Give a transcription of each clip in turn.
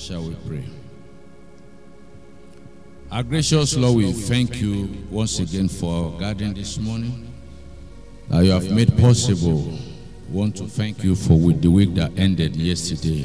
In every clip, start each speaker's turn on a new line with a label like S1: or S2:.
S1: Shall we pray? Our gracious Lord, we thank you once again for our gathering this morning that you have made possible. We want to thank you for the week that ended yesterday.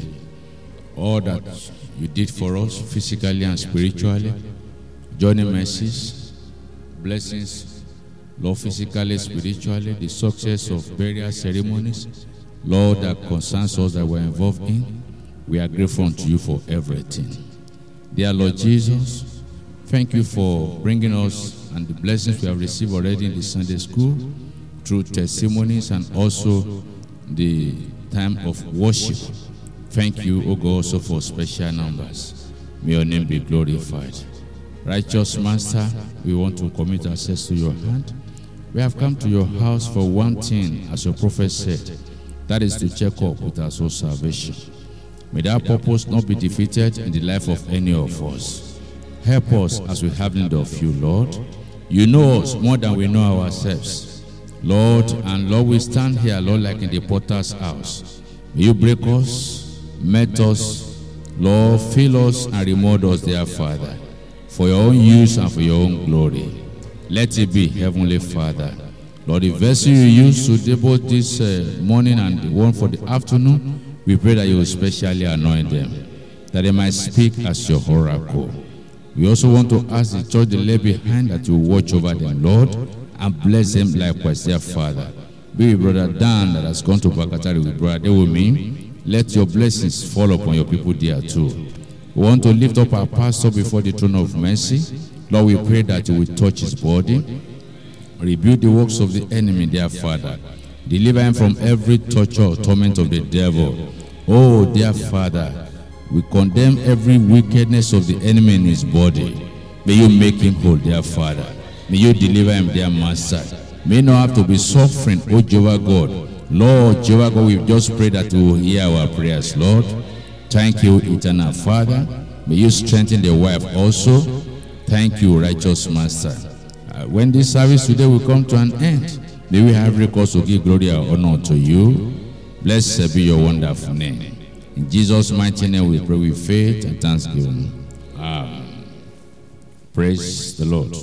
S1: All that you did for us physically and spiritually, journey mercies, blessings, Lord, physically, spiritually, the success of burial ceremonies, Lord, that concerns us that we're involved in. We are grateful unto you for everything. Dear Lord Jesus, thank you for bringing us and the blessings we have received already in the Sunday school through testimonies and also the time of worship. Thank you, O God, also for special numbers. May your name be glorified. Righteous Master, we want to commit ourselves to your hand. We have come to your house for one thing, as your prophet said, that is to check up with our soul salvation. May that purpose not be defeated in the life of any of us. Help us as we have need of you, Lord. You know us more than we know ourselves. Lord, and Lord, we stand here, Lord, like in the potter's house. May you break us, melt us, Lord, fill us and remold us, dear Father, for your own use and for your own glory. Let it be, Heavenly Father. Lord, the vessel you use to both this morning and the one for the afternoon, we pray that you will specially anoint them, that they might speak as your oracle. We also want to ask the church they lay behind that you will watch over them, Lord, and bless them likewise, dear Father. Be with Brother Dan that has gone to Bakatari with Brother Dewumi. Let your blessings fall upon your people there too. We want to lift up our pastor before the throne of mercy. Lord, we pray that you will touch his body, rebuke the works of the enemy, dear Father. Deliver him from every torture or torment of the devil. Oh, dear Father, we condemn every wickedness of the enemy in his body. May you make him whole, dear Father. May you deliver him, dear Master. May not have to be suffering, oh Jehovah God. Lord, Jehovah God, we've just prayed that you will hear our prayers, Lord. Thank you, eternal Father. May you strengthen the wife also. Thank you, righteous Master. When this service today will come to an end, may we have recourse to give glory and honor to you. Blessed be your wonderful name. In Jesus' mighty name we pray with faith and thanksgiving. Amen. Praise the Lord.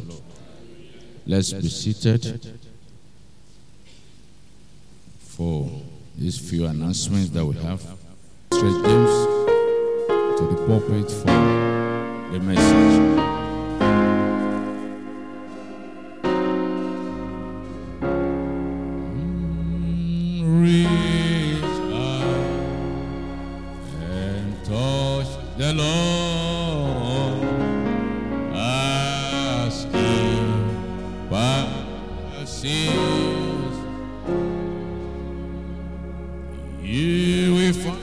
S1: Let's be seated for these few announcements that we have. Straight James to the pulpit for the message. The Lord as he passes, you will find.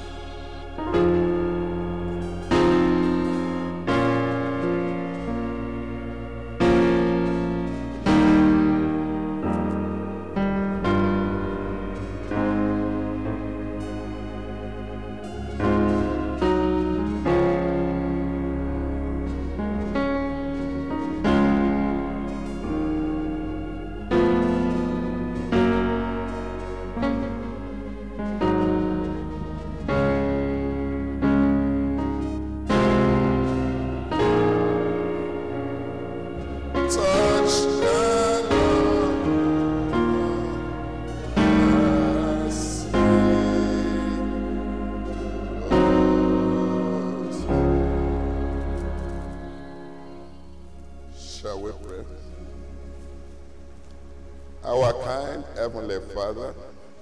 S2: Shall we pray? Our kind Heavenly Father,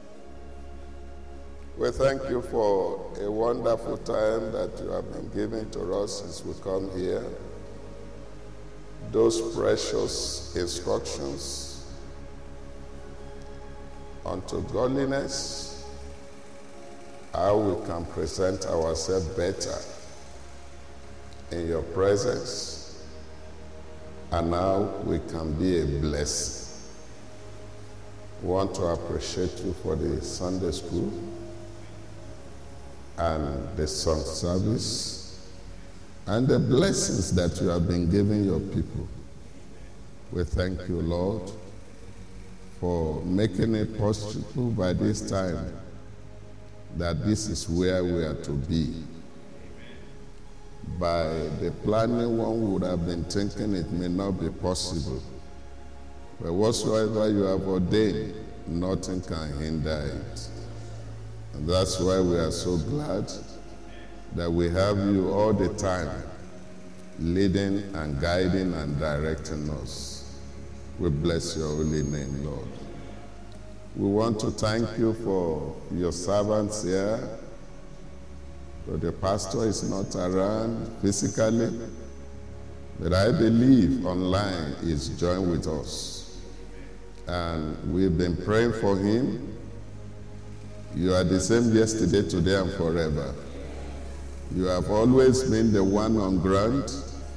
S2: we thank you for a wonderful time that you have been giving to us as we come here. Those precious instructions unto godliness, how we can present ourselves better in your presence, and how we can be a blessing. We want to appreciate you for the Sunday school and the song service and the blessings that you have been giving your people. We thank you, Lord, for making it possible by this time that this is where we are to be. By the planning, one would have been thinking it may not be possible. But whatsoever you have ordained, nothing can hinder it. And that's why we are so glad that we have you all the time, leading and guiding and directing us. We bless your holy name, Lord. We want to thank you for your servants here. But the pastor is not around physically, but I believe online is joined with us. And we've been praying for him. You are the same yesterday, today, and forever. You have always been the one on ground.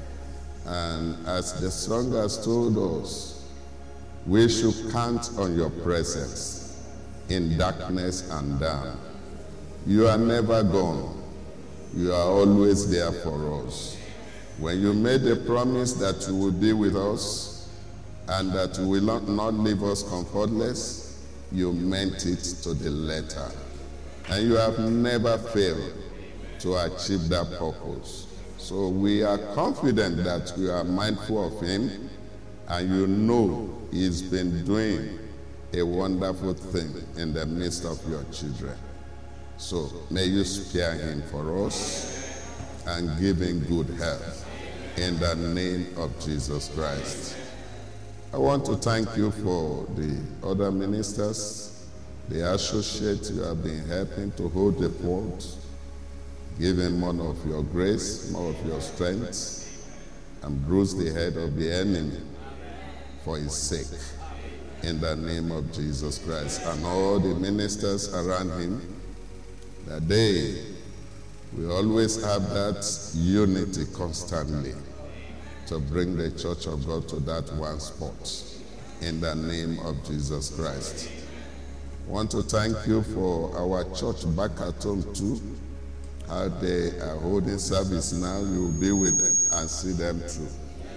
S2: And as the song has told us, we should count on your presence in darkness and down. You are never gone. You are always there for us. When you made a promise that you will be with us and that you will not leave us comfortless, you meant it to the letter. And you have never failed to achieve that purpose. So we are confident that you are mindful of him, and you know he's been doing a wonderful thing in the midst of your children. So may you spare him for us and give him good health in the name of Jesus Christ. I want to thank you for the other ministers, the associates you have been helping to hold the fort. Give him more of your grace, more of your strength, and bruise the head of the enemy for his sake in the name of Jesus Christ. And all the ministers around him, that they will always have that unity constantly to bring the church of God to that one spot in the name of Jesus Christ. I want to thank you for our church back at home too. How they are holding service now, you will be with them and see them through.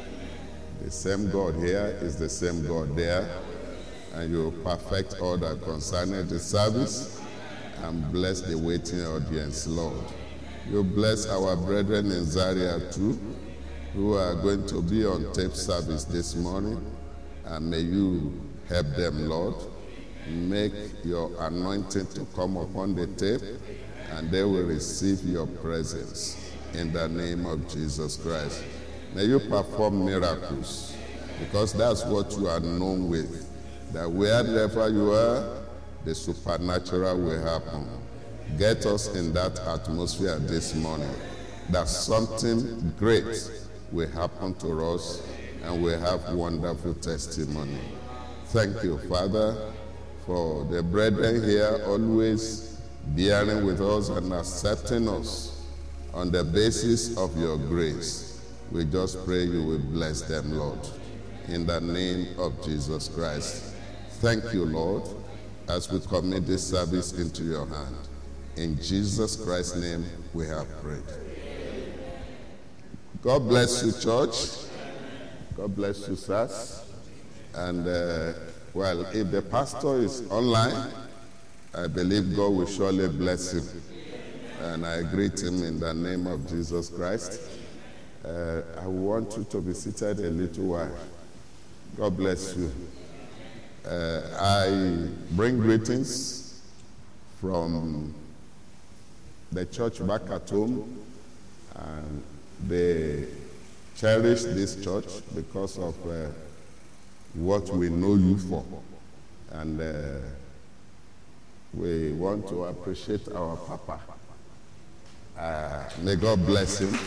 S2: The same God here is the same God there, and you will perfect all that concerning the service and bless the waiting audience, Lord. You bless our brethren in Zaria too, who are going to be on tape service this morning, and may you help them, Lord. Make your anointing to come upon the tape, and they will receive your presence in the name of Jesus Christ. May you perform miracles, because that's what you are known with, that wherever you are, the supernatural will happen. Get us in that atmosphere this morning, that something great will happen to us and we'll have wonderful testimony. Thank you, Father, for the brethren here always bearing with us and accepting us on the basis of your grace. We just pray you will bless them, Lord, in the name of Jesus Christ. Thank you, Lord, as we commit this service into your hand. In Jesus Christ's name we have prayed. God bless you, church. God bless you, sirs. And, well, if the pastor is online, I believe God will surely bless him. And I greet him in the name of Jesus Christ. I want you to be seated a little while. God bless you. I bring greetings from the church back at home, and they cherish this church because of what we know you for. And we want to appreciate our Papa. May God bless him.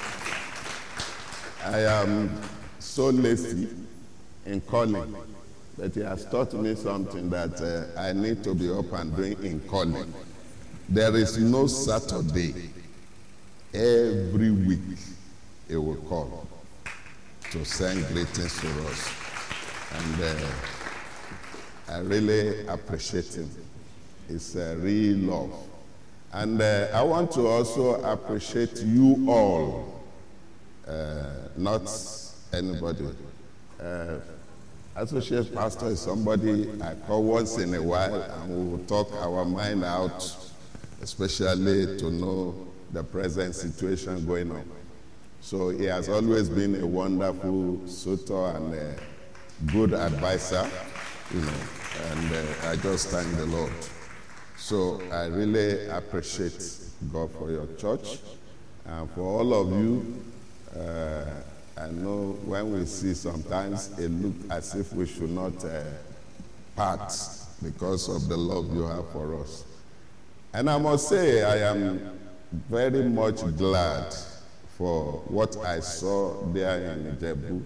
S2: I am so lazy in calling, but he has taught me something that I need to be up and doing in calling. There is no Saturday. Every week he will call to send greetings to us. And I really appreciate him. It's a real love. And I want to also appreciate you all, not anybody. Associate pastor is somebody I call once in a while, and we will talk our mind out, especially to know the present situation going on. So he has always been a wonderful suitor and a good advisor, and I just thank the Lord. So I really appreciate God for your church and for all of you. I know when we see sometimes it looks as if we should not part because of the love you have for us. And I must say I am very much glad for what I saw there in Ijebu.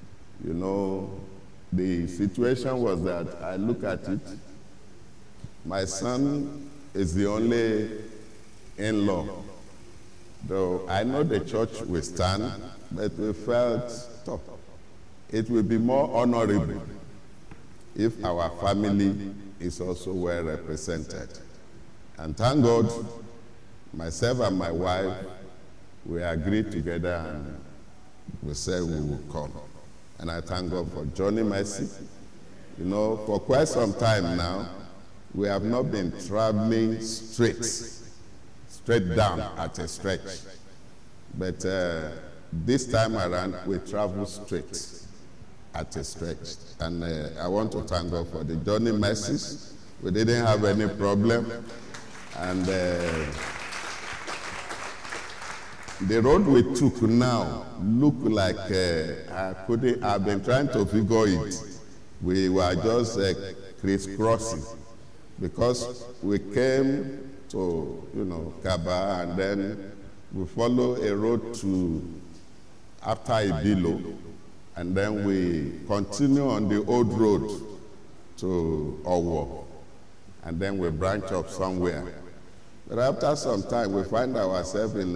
S2: The situation was that I look at it, my son is the only in-law. Though I know the church will stand, but we felt it will be more honorable if our family is also well represented. And thank God, myself and my wife, we agreed together and we said we will come. And I thank God for Johnny Mercy. For quite some time now, we have not been traveling straight down at a stretch. But this time around, we travel straight at a stretch. And I want to thank God for the Johnny Mercies. We didn't have any problem. And the road we took now look like I've been trying to figure it. We were just crisscrossing because we came to Kaba, and then we follow a road to after Ibilo, and then we continue on the old road to Owo, and then we branch off somewhere. But after some time, we find ourselves in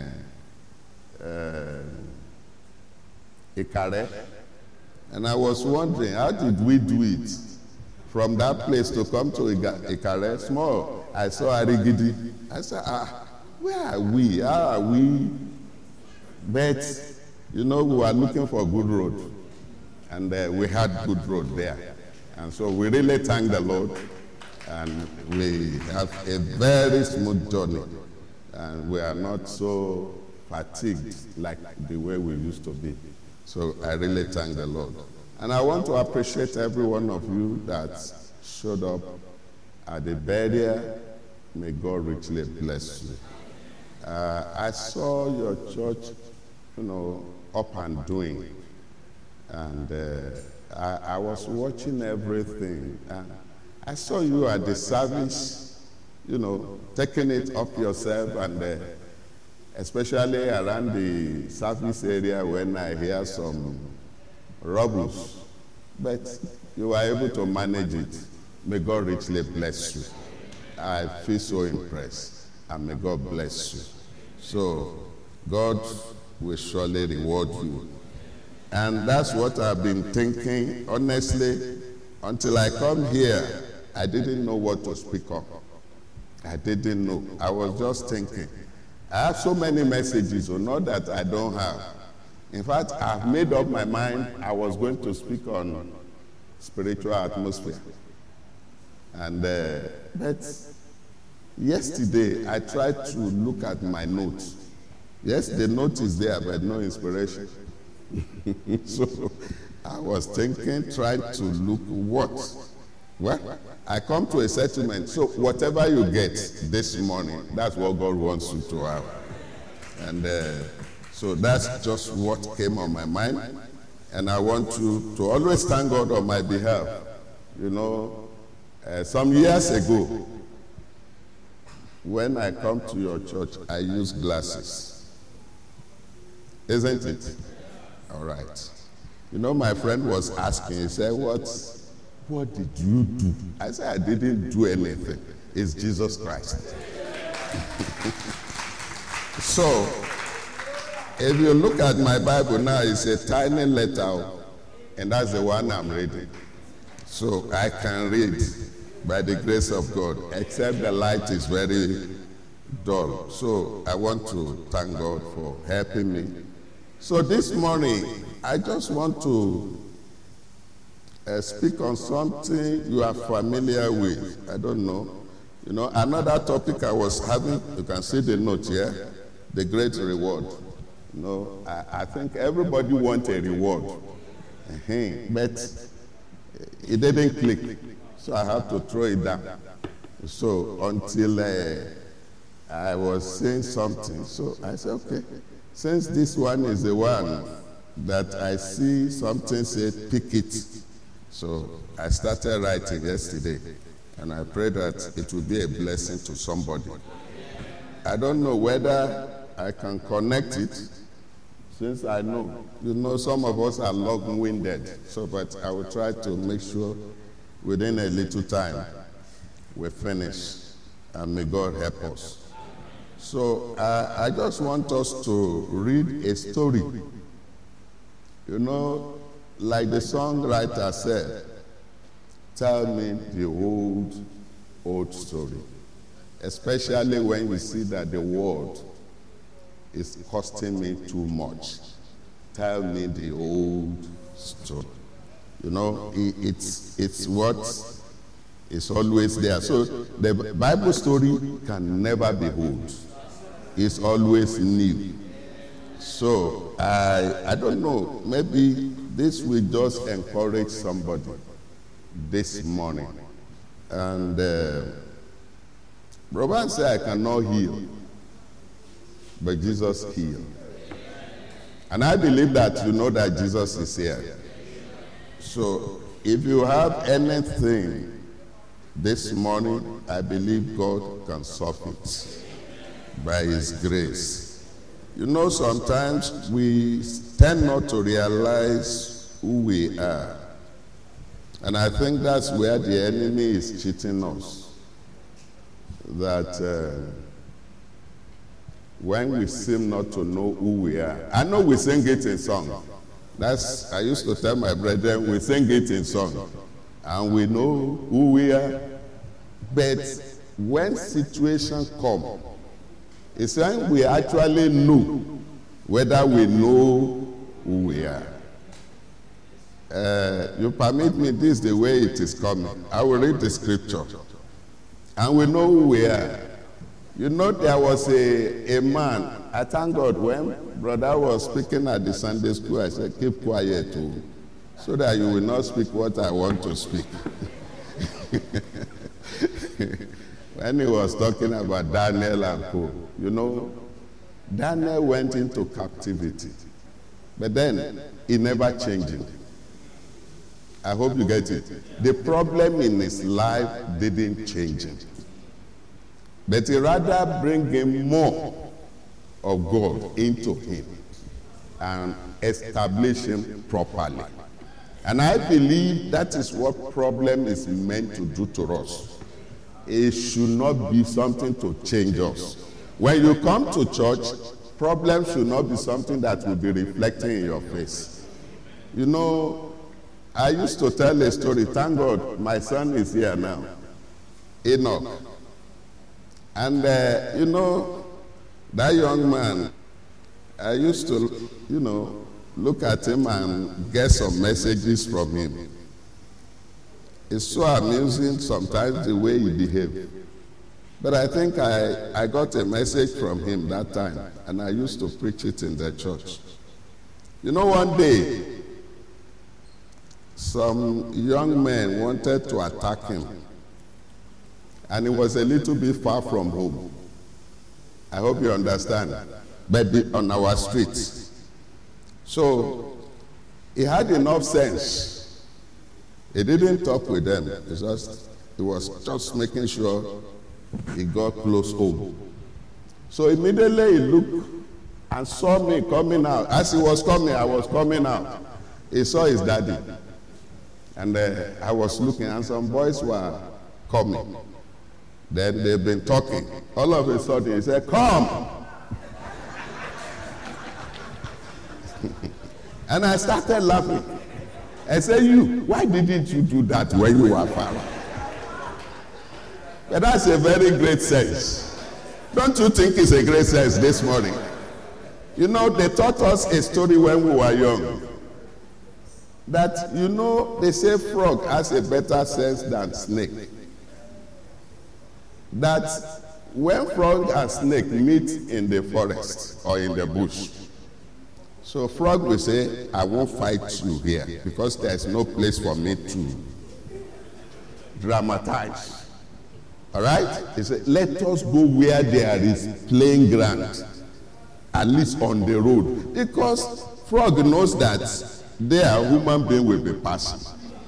S2: Ikare, and I was wondering, how did we do it? From that place to come to Ikare, small, I saw Arigidi. I said, where are we? How are we? But, we were looking for a good road, and we had good road there. And so we really thank the Lord, and we have a very smooth journey, and we are not so fatigued like the way we used to be. So I really thank the Lord. And I want to appreciate every one of you that showed up at the burial. May God richly bless you. I saw your church, up and doing. And I was watching everything. I saw you at the service, taking it up yourself, and especially around the service area when I hear some rubbles. But you were able to manage it. May God richly bless you. I feel so impressed, and may God bless you. So God will surely reward you. And that's what I've been thinking. Honestly, until I come here, I didn't know what to speak of. I didn't know. I was just thinking. I have so many messages, not that I don't have. In fact, I've made up my mind I was going to speak on spiritual atmosphere. And but yesterday, I tried to look at my notes. Yes, the note is there, but no inspiration. So I was thinking, trying to look what? Well, I come to a settlement. So whatever you get this morning, that's what God wants you to have. And so that's just what came on my mind. And I want to always thank God on my behalf. Some years ago, when I come to your church, I use glasses. Isn't it? All right. My friend was asking, he said, what did you do? I said, I didn't do anything. It's Jesus Christ. So, if you look at my Bible now, it's a tiny letter, and that's the one I'm reading. So I can read by the grace of God, except the light is very dull. So I want to thank God for helping me. So this morning, I just want to speak on something you are familiar with. I don't know. Another topic I was having, you can see the note here, the great reward. I think everybody wants a reward. But it didn't click. So I had to throw it down. So until I was saying something, so I said, okay, since this one is the one that I see something say, pick it. So I started writing yesterday, and I pray that it will be a blessing to somebody. I don't know whether I can connect it, since I know, some of us are long-winded. So, but I will try to make sure within a little time we finish, and may God help us. So I just want us to read a story. Like the songwriter said, tell me the old story. Especially when we see that the world is costing me too much. Tell me the old story. It's what is always there. So the Bible story can never be old. It's always new. So I don't know, maybe this will just encourage somebody this morning. And Robert said, I cannot heal, but Jesus healed. And I believe that you know that Jesus is here. So if you have anything this morning, I believe God can solve it by His grace. Sometimes we tend not to realize who we are. And I think that's where the enemy is cheating us. That when we seem not to know who we are. I know we sing it in song. I used to tell my brethren, we sing it in song. And we know who we are. But when situations come, it's when we actually know whether we know who we are. You permit me, this is the way it is coming. I will read the scripture. And we know who we are. There was a man. I thank God when brother was speaking at the Sunday school, I said, keep quiet too, so that you will not speak what I want to speak. When he was talking about Daniel and co, Daniel went into captivity, but then he never changed. I hope you get it. The problem in his life didn't change him, but he rather bring him more of God into him and establish him properly. And I believe that is what problem is meant to do to us. It should not be something to change us. When you come to church, problem should not be something that will be reflecting in your face. I used to tell a story. Thank God my son is here now, Enoch. And that young man, I used to, look at him and get some messages from him. It's so amusing sometimes the way he behaves. But I think I got a message from him that time, and I used to preach it in the church. One day, some young men wanted to attack him, and it was a little bit far from home. I hope you understand. But on our streets. So he had enough sense. He didn't talk with them. He was just making sure he got close home. So immediately he looked and saw me coming out. As he was coming, I was coming out. He saw his daddy. And I was looking, and some boys were coming. Then they've been talking. All of a sudden, he said, come. And I started laughing. I said, why didn't you do that when you were far? But that's a very great sense. Don't you think it's a great sense this morning? They taught us a story when we were young. That, they say frog has a better sense than snake. That when frog and snake meet in the forest or in the bush, So frog will say, I won't fight you here because there's no place for me to dramatize. All right? He said, let us go where there is playing ground, at least on the road. Because frog knows that there human being will be passing.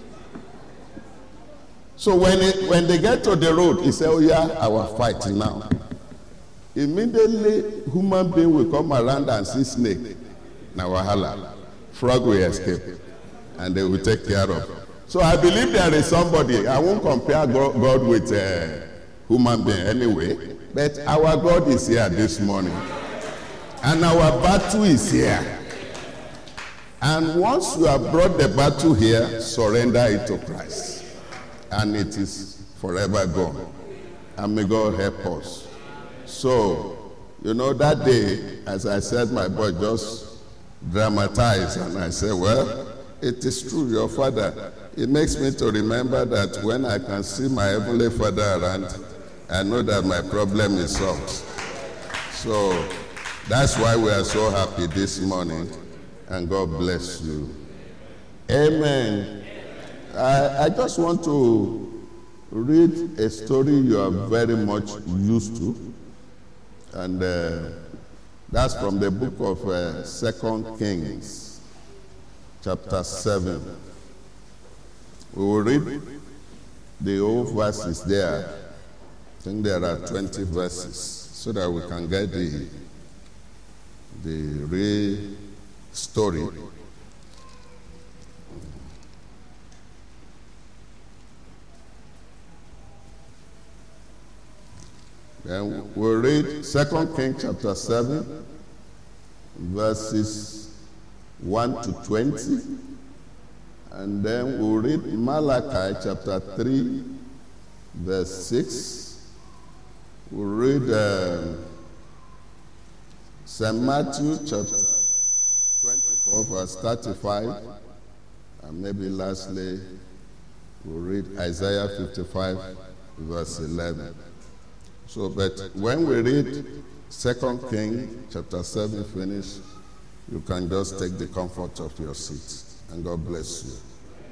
S2: So when they get to the road, he said, oh yeah, our fight now. Immediately, human being will come around and see snake. Now wahala. Frog will escape. And they will take care of. So I believe there is somebody. I won't compare God with human being anyway. But our God is here this morning. And our battle is here. And once you have brought the battle here, surrender it to Christ. And it is forever gone. And may God help us. So, that day, as I said, my boy just dramatized. And I said, well, it is true, your father. It makes me to remember that when I can see my Heavenly Father around, I know that my problem is solved. So, that's why we are so happy this morning. And God bless you. Amen. I just want to read a story you are very much used to. And that's from the book of 2 Kings, chapter 7. We will read the old verses there. I think there are 20 verses, so that we can get the real story. Then we'll read 2 Kings chapter 7, verses 1 to 20. And then we'll read Malachi chapter 3, verse 6. We'll read St. Matthew chapter 24, verse 35. And maybe lastly, we'll read Isaiah 55, verse 11. So, but when we read 2 Kings chapter 7 finish, you can just take the comfort of your seat. And God bless you.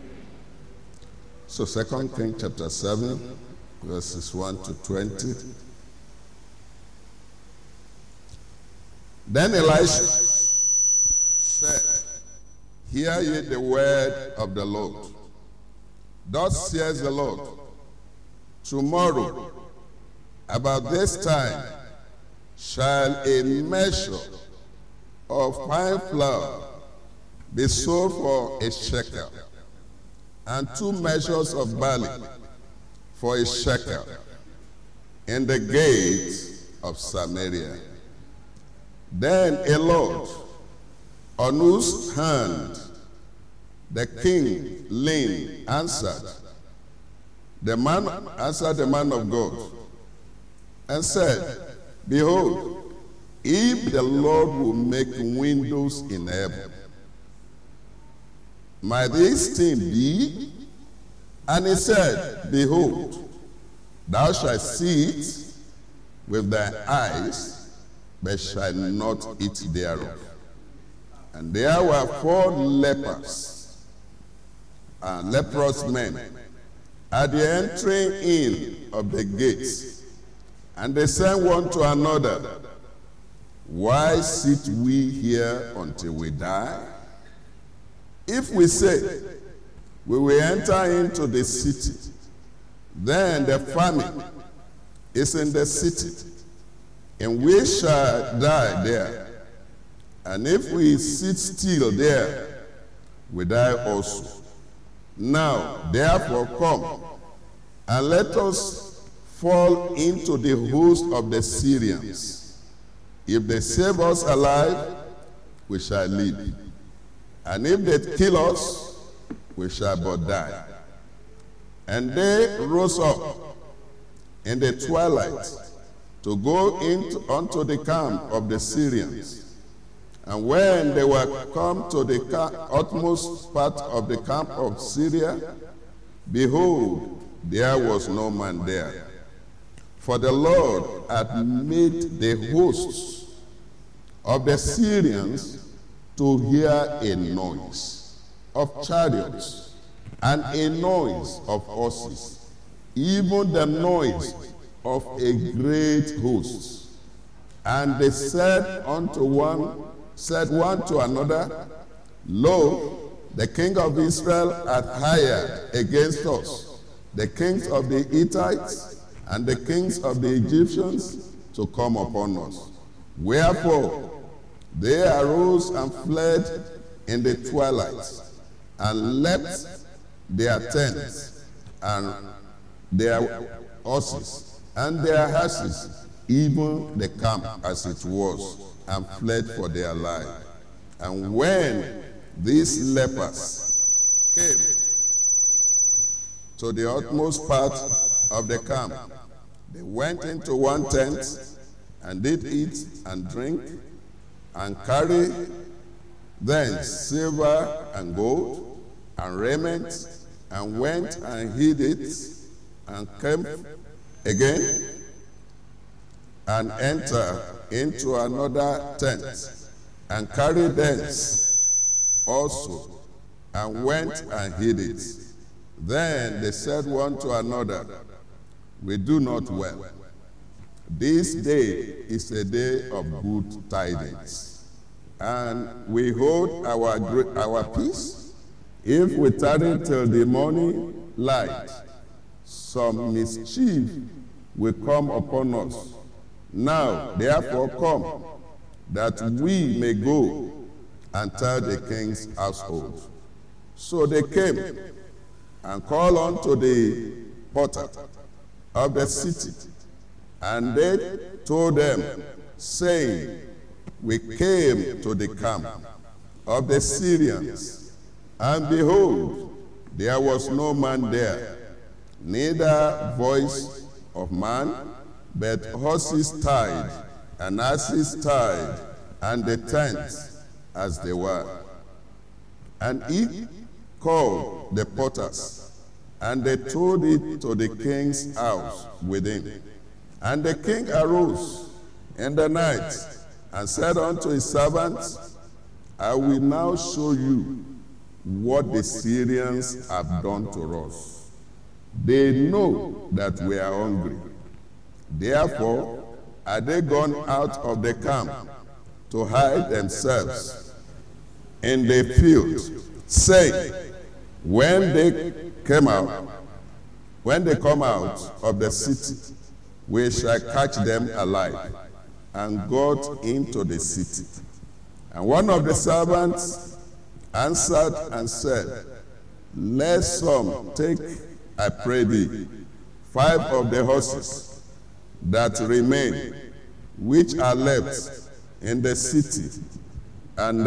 S2: So 2 Kings chapter 7, verses 1 to 20. Then Elisha said, hear ye the word of the Lord. Thus says the Lord, tomorrow, about this time, shall a measure of fine flour be sold for a shekel, and 2 measures of barley for a shekel in the gate of Samaria. Then a Lord, on whose hand the king leaned, answered the man of God, and said, behold, if the Lord will make windows in heaven, might this thing be? And he said, behold, thou shalt see it with thy eyes, but shalt not eat thereof. And there were 4 lepers, leprous men, at the entering in of the gates. And they said one to another, why sit we here until we die? If we say, we will enter into the city, then the famine is in the city, and we shall die there. And if we sit still there, we die also. Now, therefore, come, and let us fall into the host of the Syrians. If they save us alive, we shall live. And if they kill us, we shall but die. And they rose up in the twilight to go unto the camp of the Syrians. And when they were come to the utmost part of the camp of Syria, behold, there was no man there. For the Lord had made the hosts of the Syrians to hear a noise of chariots and a noise of horses, even the noise of a great host. And they said one to another, Lo, the king of Israel hath hired against us the kings of the Hittites and the kings of the Egyptians to come upon us. Wherefore they arose and fled in the twilight, and left their tents and their horses and their asses, even the camp as it was, and fled for their life. And when these lepers came to the utmost part of the camp, they went into one tent and did eat and drink, and carry thence silver and gold and raiment, and went and hid it, and came again and entered into another tent, and carried thence also, and went and hid it. Then they said one to another, We do not well. This day is a day of good tidings, and we hold our peace. If we tarry till the morning light, some mischief will come upon us. Now, therefore, come, that we may go and tell the king's household. So they came and called unto the porter of the city, and they told them, saying, We came to the camp of the Syrians, and behold, there was no man there, neither voice of man, but horses tied, and asses tied, and the tents as they were. And he called the porters, and they told it to the king's house within. And the king arose in the night, and said unto his servants, I will now show you what the Syrians have done to us. They know that we are hungry. Therefore are they gone out of the camp to hide themselves in the field, saying, when they come out of the city, we shall catch them alive, and got into the city. And one of the servants answered and said, Let some take, I pray thee, 5 of the horses that remain, which are left in the city, and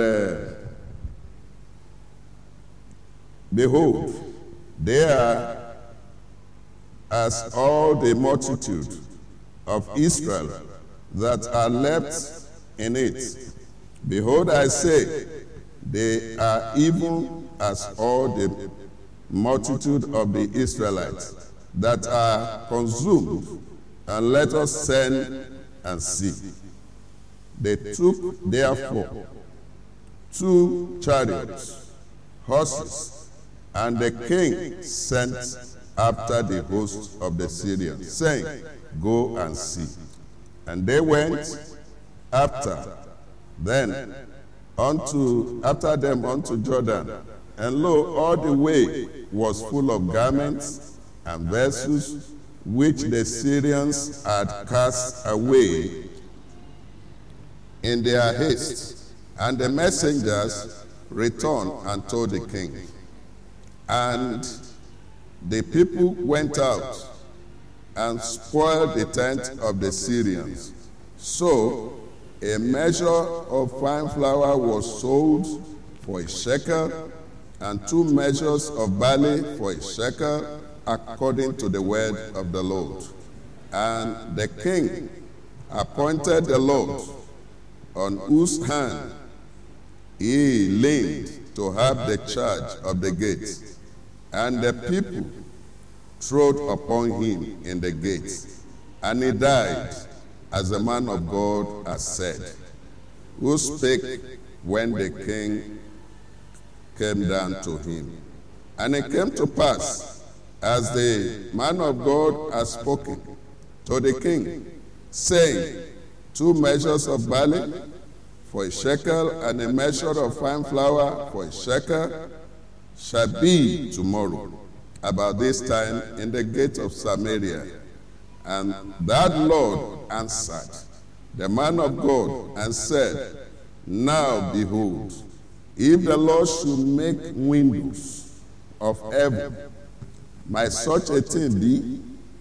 S2: behold, they are as all the multitude of Israel that are left in it. Behold, I say, they are even as all the multitude of the Israelites that are consumed, and let us send and see. They took therefore 2 chariots, horses, and the king sent after the host of the Syrians, saying, Go and see. And they went after them unto Jordan, and lo, all the way was full of garments and vessels which the Syrians had cast away in their haste. And the messengers returned and told the king. And the people went out and spoiled the tent of the Syrians. So a measure of fine flour was sold for a shekel, and 2 measures of barley for a shekel, according to the word of the Lord. And the king appointed the Lord, on whose hand he leaned, to have the charge of the gate. And the people trod upon him in the gate, and he died, as the man of God has said, who spake when the king came down to him. And it came to pass, as the man of God had spoken to the king, saying, 2 measures of barley for a shekel, and a measure of fine flour for a shekel, shall be tomorrow about this time in the gate of Samaria. And that Lord answered the man of God and said, now behold, if the Lord should make windows of heaven, might such a thing be?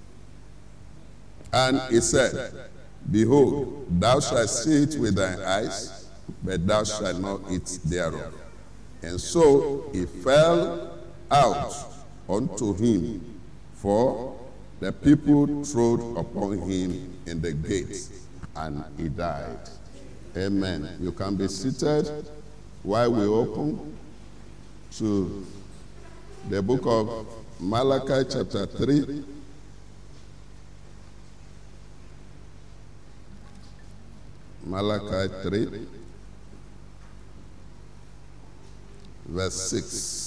S2: And he said, behold, thou shalt see it with thine eyes, but thou shalt not eat thereof. And so he fell out unto him, for the people trod upon him in the gate, and he died. Amen. You can be seated while we open to the book of Malachi chapter 3. Malachi 3, verse 6.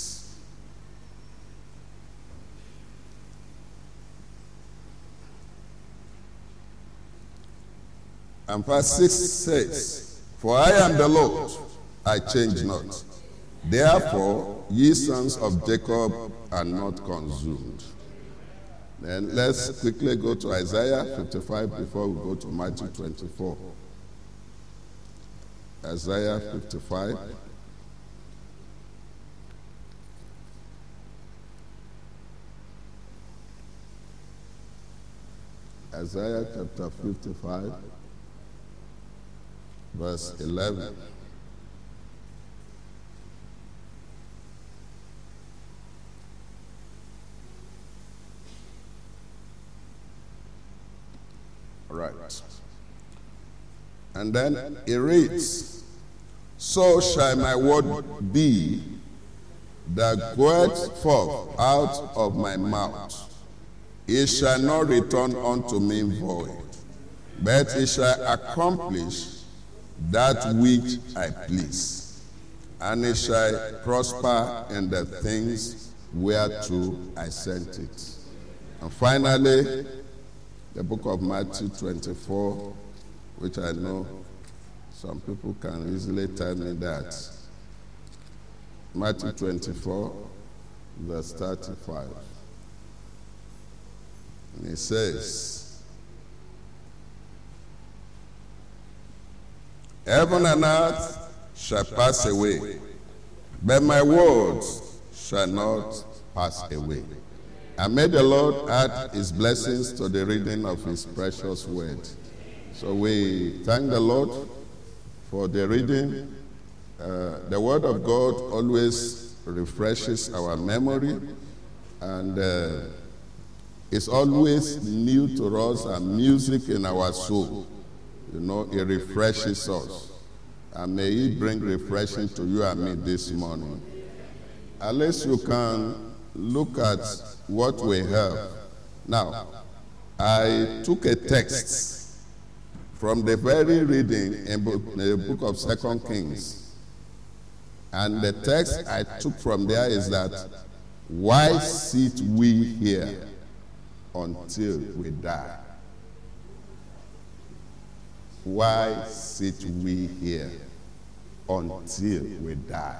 S2: And verse 6 says, for I am the Lord, I change not. Therefore, ye sons of Jacob are not consumed. Then let's quickly go to Isaiah 55 before we go to Matthew 24. Isaiah 55. Isaiah chapter 55, verse 11. Right. And then it reads, so shall my word be that goeth forth out of my mouth. It shall not return unto me void, but it shall accomplish that which I please, and it shall prosper in the things whereto I sent it. And finally, the book of Matthew 24, which I know some people can easily tell me that. Matthew 24, verse 35. And it says, heaven and earth shall pass away, but my words shall not pass away. And may the Lord add his blessings to the reading of his precious word. So we thank the Lord for the reading. The word of God always refreshes our memory, and it's always new to us and music in our soul. You know, it refreshes us. And may it bring refreshing to you and me this morning. At least you can look at what we have. Now, I took a text from the very reading in the book of 2 Kings. And the text I took from there is that, why sit we here until we die? Why sit we here until we die?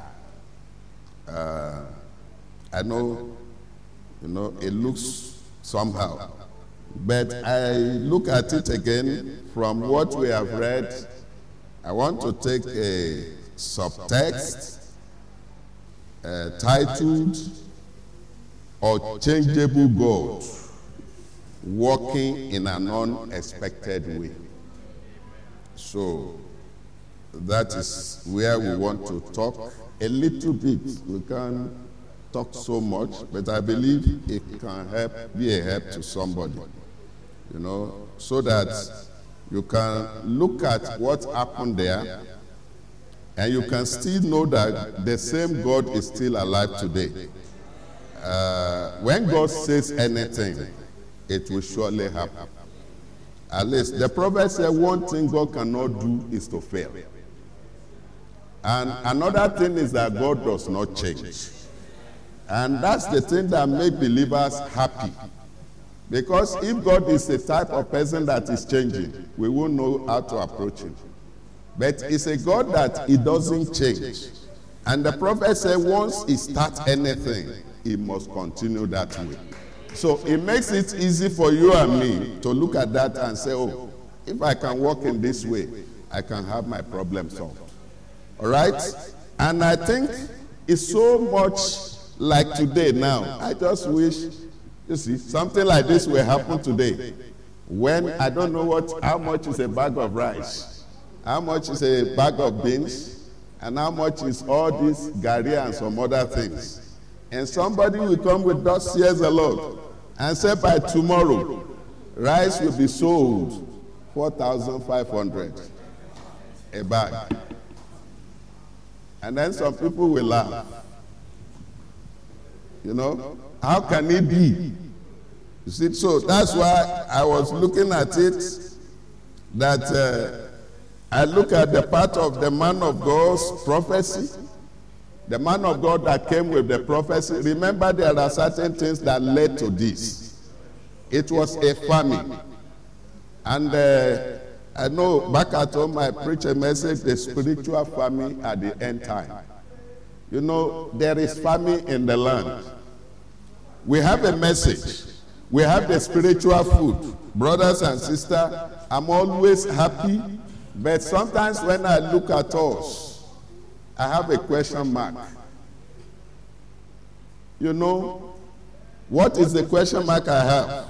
S2: I know, it looks somehow, but I look at it again from what we have read. I want to take a subtext titled Unchangeable God, Walking in an Unexpected Way. So that is where we want to talk a little bit. We can't talk so much, but I believe it can be a help to somebody, so that you can look at what happened there, and you can still know that the same God is still alive today. When God says anything, it will surely happen. At least the prophet said one thing God cannot do is to fail. And another thing is that God does not change. And that's the thing that makes believers happy. Because if God is the type of person that is changing, we won't know how to approach him. But it's a God that he doesn't change. And the prophet said once he starts anything, he must continue that way. So it makes it easy for you and me to look at that and say, oh, if I can walk in this way, I can have my problem solved. All right? And I think it's so much like today now. I just wish, you see, something like this will happen today. When I don't know how much is a bag of rice, how much is a bag of beans, and how much is all this gari and some other things. And somebody will come with thus says the Lord and say by tomorrow, rice will be sold 4,500 a bag. And then some people will laugh. You know, how can it be? You see, so that's why I was looking at it, that I look at the part of the man of God's prophecy, the man of God that came with the prophecy. Remember, there are certain things that led to this. It was a famine. And I know back at home I preach a message, the spiritual famine at the end time. You know, there is famine in the land. We have a message. We have the spiritual food. Brothers and sisters, I'm always happy, but sometimes when I look at us, I have a question mark. You know, what is the question mark I have?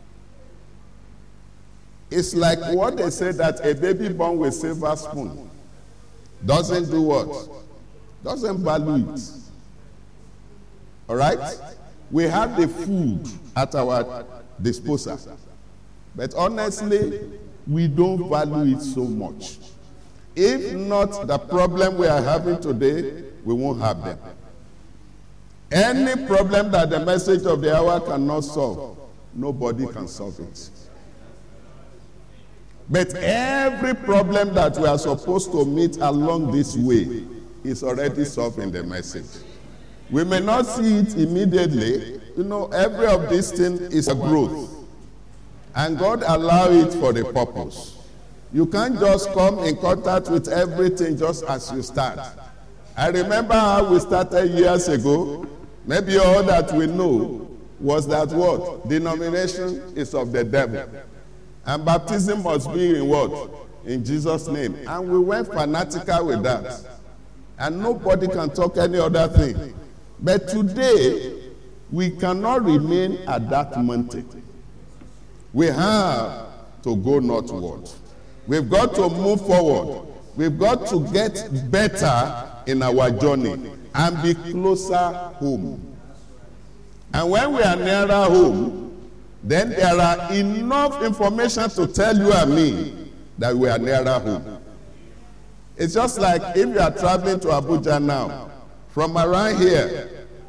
S2: It's like what they say that a baby born with silver spoon doesn't do what? Doesn't value it. All right? We have the food at our disposal. But honestly, we don't value it so much. If not the problem we are having today, we won't have them. Any problem that the message of the hour cannot solve, nobody can solve it. But every problem that we are supposed to meet along this way is already solved in the message. We may not see it immediately. You know, every of these things is a growth. And God allows it for a purpose. You can't just come in contact with everything just as you start. I remember how we started years ago. Maybe all that we know was that what? Denomination is of the devil. And baptism must be in what? In Jesus' name. And we went fanatical with that. And nobody can talk any other thing. But today, we cannot remain at that mountain. We have to go northward. We've got to move forward. We've got to get better in our journey and be closer home. And when we are nearer home, then there are enough information to tell you and me that we are nearer home. It's just like if you are traveling to Abuja now, from around here,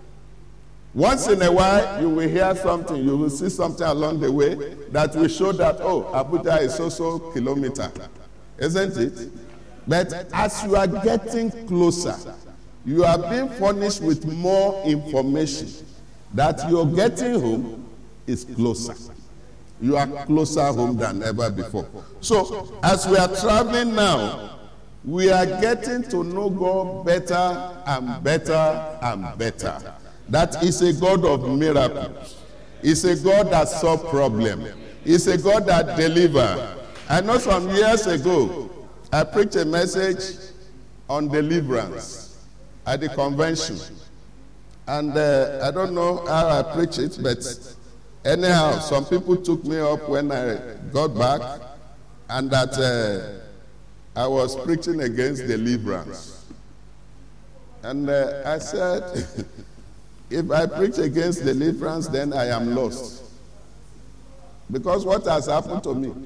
S2: once in a while you will hear something, you will see something along the way that will show that, oh, Abuja is so kilometer, isn't it? But as you are getting closer, you are being furnished with more information that you're getting home is closer. You are closer home than ever before. So, as we are traveling now, we are getting to know God better and better and better. That is a God of miracles. It's a God that solves problems. It's a God that delivers. I know some years ago, I preached a message on deliverance at the convention. And I don't know how I preached it, but anyhow, some people took me up when I got back, and that I was preaching against deliverance. And I said, if I preach against deliverance, then I am lost. Because what has happened to me?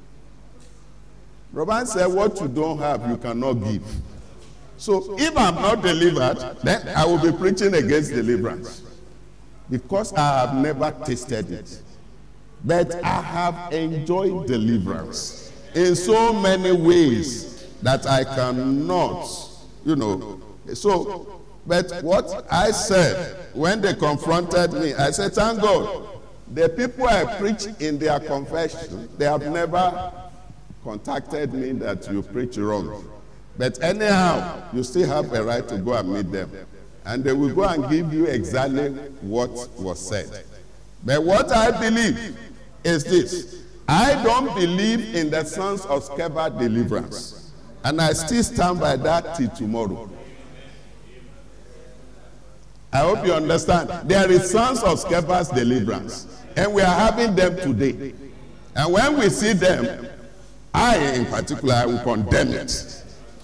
S2: Robin said, what you don't have, you cannot give. So if I'm not delivered, then I will be preaching against deliverance. Because I have never tasted it. But I have enjoyed deliverance in so many ways that I cannot So, but what I said when they confronted me, I said, thank God, the people I preach in their confession, they have never contacted me that you preach wrong. But anyhow, you still have a right to go and meet them. And they will go and give you exactly what was said. But what I believe is this. I don't believe in the sons of Sceva deliverance. And I still stand by that till tomorrow. I hope you understand. There is sons of Sceva's deliverance. And we are having them today. And when we see them, I in particular, I will condemn it.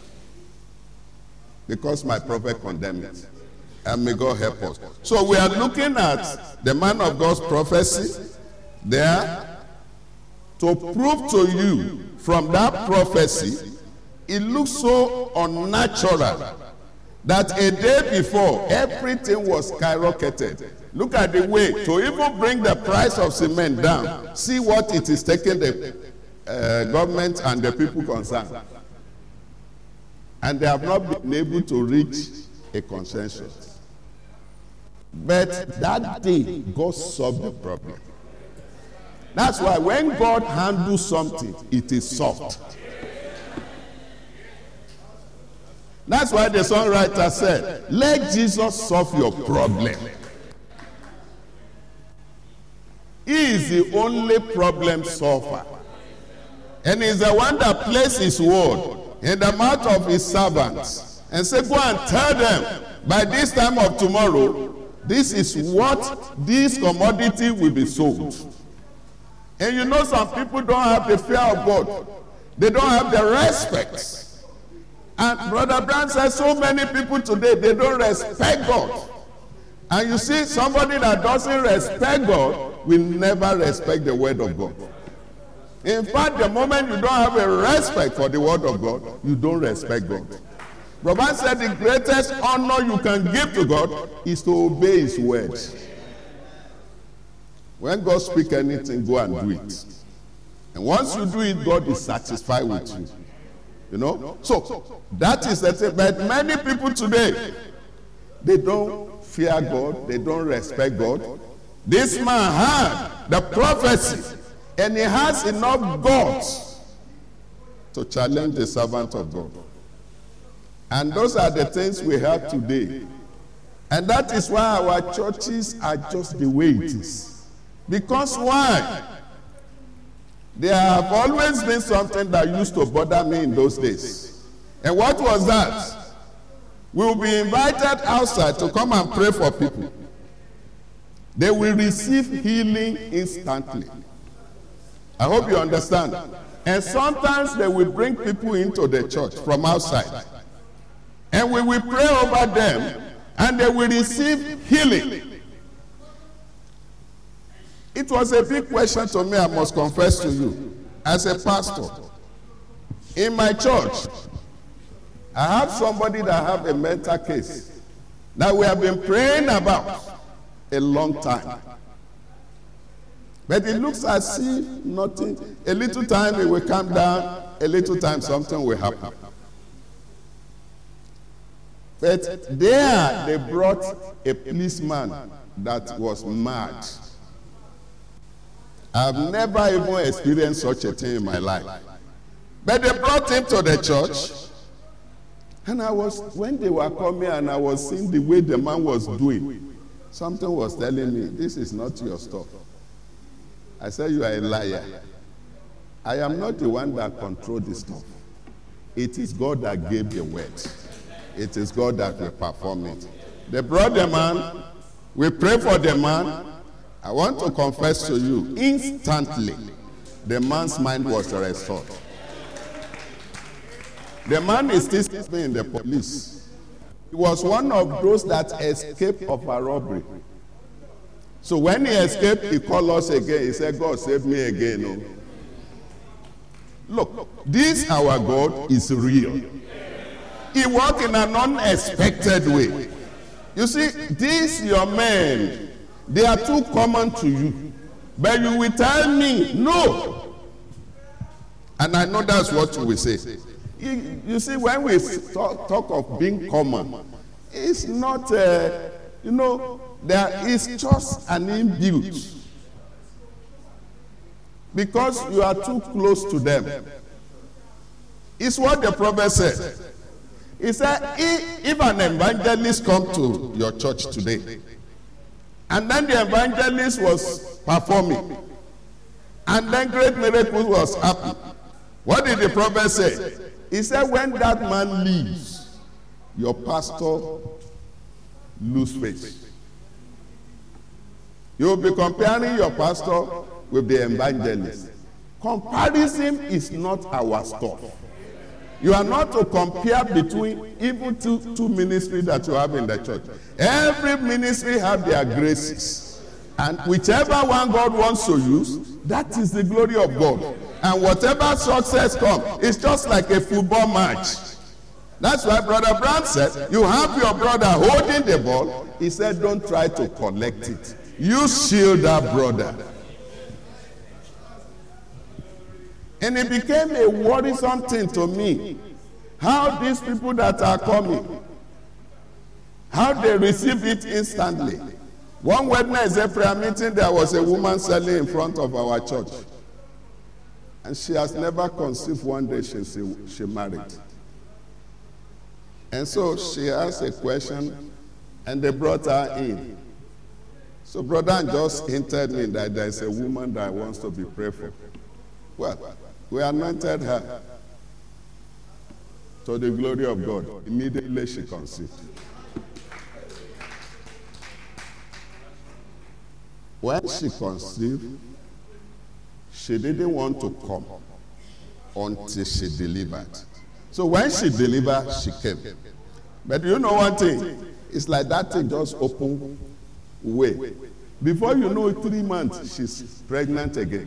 S2: Because my prophet condemned it. And may God help us. So we are looking at the man of God's prophecy there to prove to you from that prophecy, it looks so unnatural that a day before, everything was skyrocketed. Look at the way to even bring the price of cement down. See what it is taking the government and the people concerned. And they have not been able to reach a consensus. But that day, God solved the problem. That's why when God handles something, it is soft. That's why the songwriter said, let Jesus solve your problem. He is the only problem solver. And he's the one that placed his word in the mouth of his servants and say, go and tell them by this time of tomorrow, this is what this commodity will be sold. And you know some people don't have the fear of God. They don't have the respect. And Brother Brown says so many people today, they don't respect God. And you see, somebody that doesn't respect God will never respect the word of God. In fact, the moment you don't have a respect for the word of God, you don't respect God. Brother said the greatest honor you can give to God is to obey his word. When God speaks anything, go and do it. And once you do it, God is satisfied with you. You know? So, that is the thing. But many people today, they don't fear God. They don't respect God. This man had the prophecy. And he has enough guts to challenge the servant of God. And those are the things we have today. And that is why our churches are just the way it is. Because why? There have always been something that used to bother me in those days. And what was that? We will be invited outside to come and pray for people. They will receive healing instantly. I hope you understand. And sometimes they will bring people into the church from outside. And we will pray over them, and they will receive healing. It was a big question to me, I must confess to you, as a pastor. In my church, I have somebody that have a mental case that we have been praying about a long time. But it looks as if nothing, a little time it will come down, a little time something will happen. But there they brought a policeman that was mad. I've never even experienced such a thing in my life. But they brought him to the church. And when they were coming and I was seeing the way the man was doing, something was telling me, this is not your stuff. I said, you are a liar. I am not the one that controls this stuff. It is God that gave the word. It is God that will perform it. They brought the man. We pray for the man. I want to confess to you, instantly, the man's mind was restored. The man is still serving in the police. He was one of those that escaped of a robbery. So when he escaped, he called us again. He said, God, save me again. Oh. Look, this our God is real. He worked in an unexpected way. You see, these your men, they are too common to you. But you will tell me, no. And I know that's what you will say. You see, when we talk of being common, it's not, there is just an inbuilt. Because you are too close to them. It's what the prophet said. He said, if an evangelist come to your church today, and then the evangelist was performing, and then great miracle was happening, what did the prophet say? He said, when that man leaves, your pastor lose faith. You will be comparing your pastor with the evangelist. Comparison is not our stuff. You are not to compare between even two ministries that you have in the church. Every ministry have their graces. And whichever one God wants to use, that is the glory of God. And whatever success comes, it's just like a football match. That's why Brother Brown said, you have your brother holding the ball. He said, don't try to collect it. You shield that brother. And it became a worrisome thing to me. How these people that are coming, how they receive it instantly. One Wednesday prayer meeting, there was a woman selling in front of our church. And she has never conceived one day she married. And so she asked a question, and they brought her in. So Brother just hinted me that there's a woman that wants to be prayed for. Well, we anointed her to the glory of God. Immediately she conceived. When she conceived, she didn't want to come until she delivered. So when she delivered, she came. But you know one thing? It's like that thing just opened way. Before you know it, 3 months, she's pregnant again.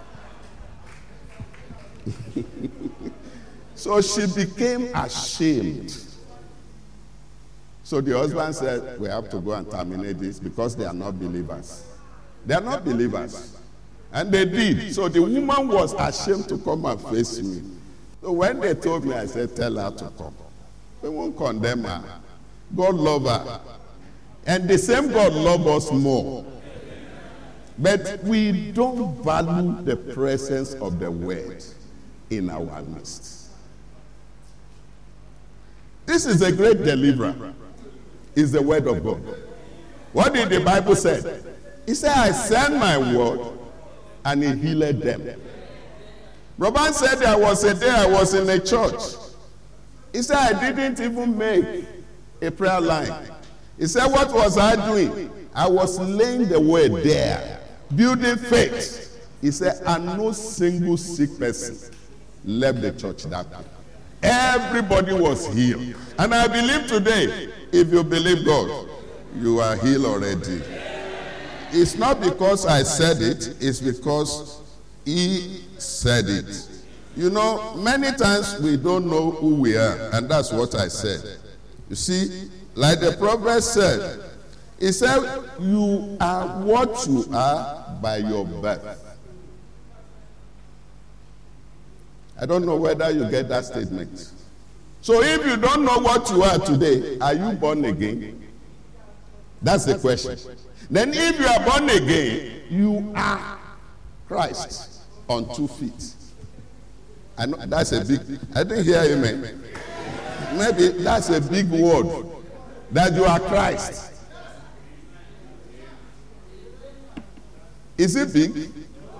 S2: So she became ashamed. So the husband said, we have to go and terminate this because they are not believers. They are not believers. And they did. So the woman was ashamed to come and face me. So when they told me, I said, tell her to come. We won't condemn her. God love her. And the same God love us more. But we don't value the presence of the word in our midst. This is a great deliverer. It's the word of God. What did the Bible say? He said, I send my word and he healed them. Robin said there was a day I was in a church. He said I didn't even make a prayer line. He said, what was I doing? I was laying the word there, building faith. He said, and no single sick person left the church that day. Everybody was healed. And I believe today, if you believe God, you are healed already. It's not because I said it, it's because he said it. You know, many times we don't know who we are, and that's what I said. You see, like the prophet said, he said, you are what you are by your birth. I don't know whether you get that statement. So if you don't know what you are today, are you born again? That's the question. Then if you are born again, you are Christ on 2 feet. I know that's a big, I didn't hear amen. Maybe that's a big word, that you are Christ. Is it big?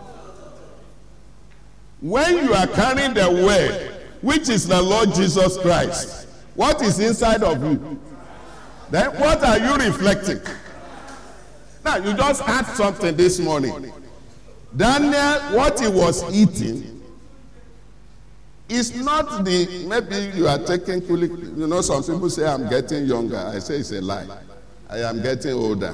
S2: When you are carrying the word, which is the Lord Jesus Christ, what is inside of you? Then what are you reflecting? Now, you just had something this morning. Daniel, what he was eating is not the, maybe you are taking, you know, some people say I'm getting younger. I say it's a lie. I am getting older.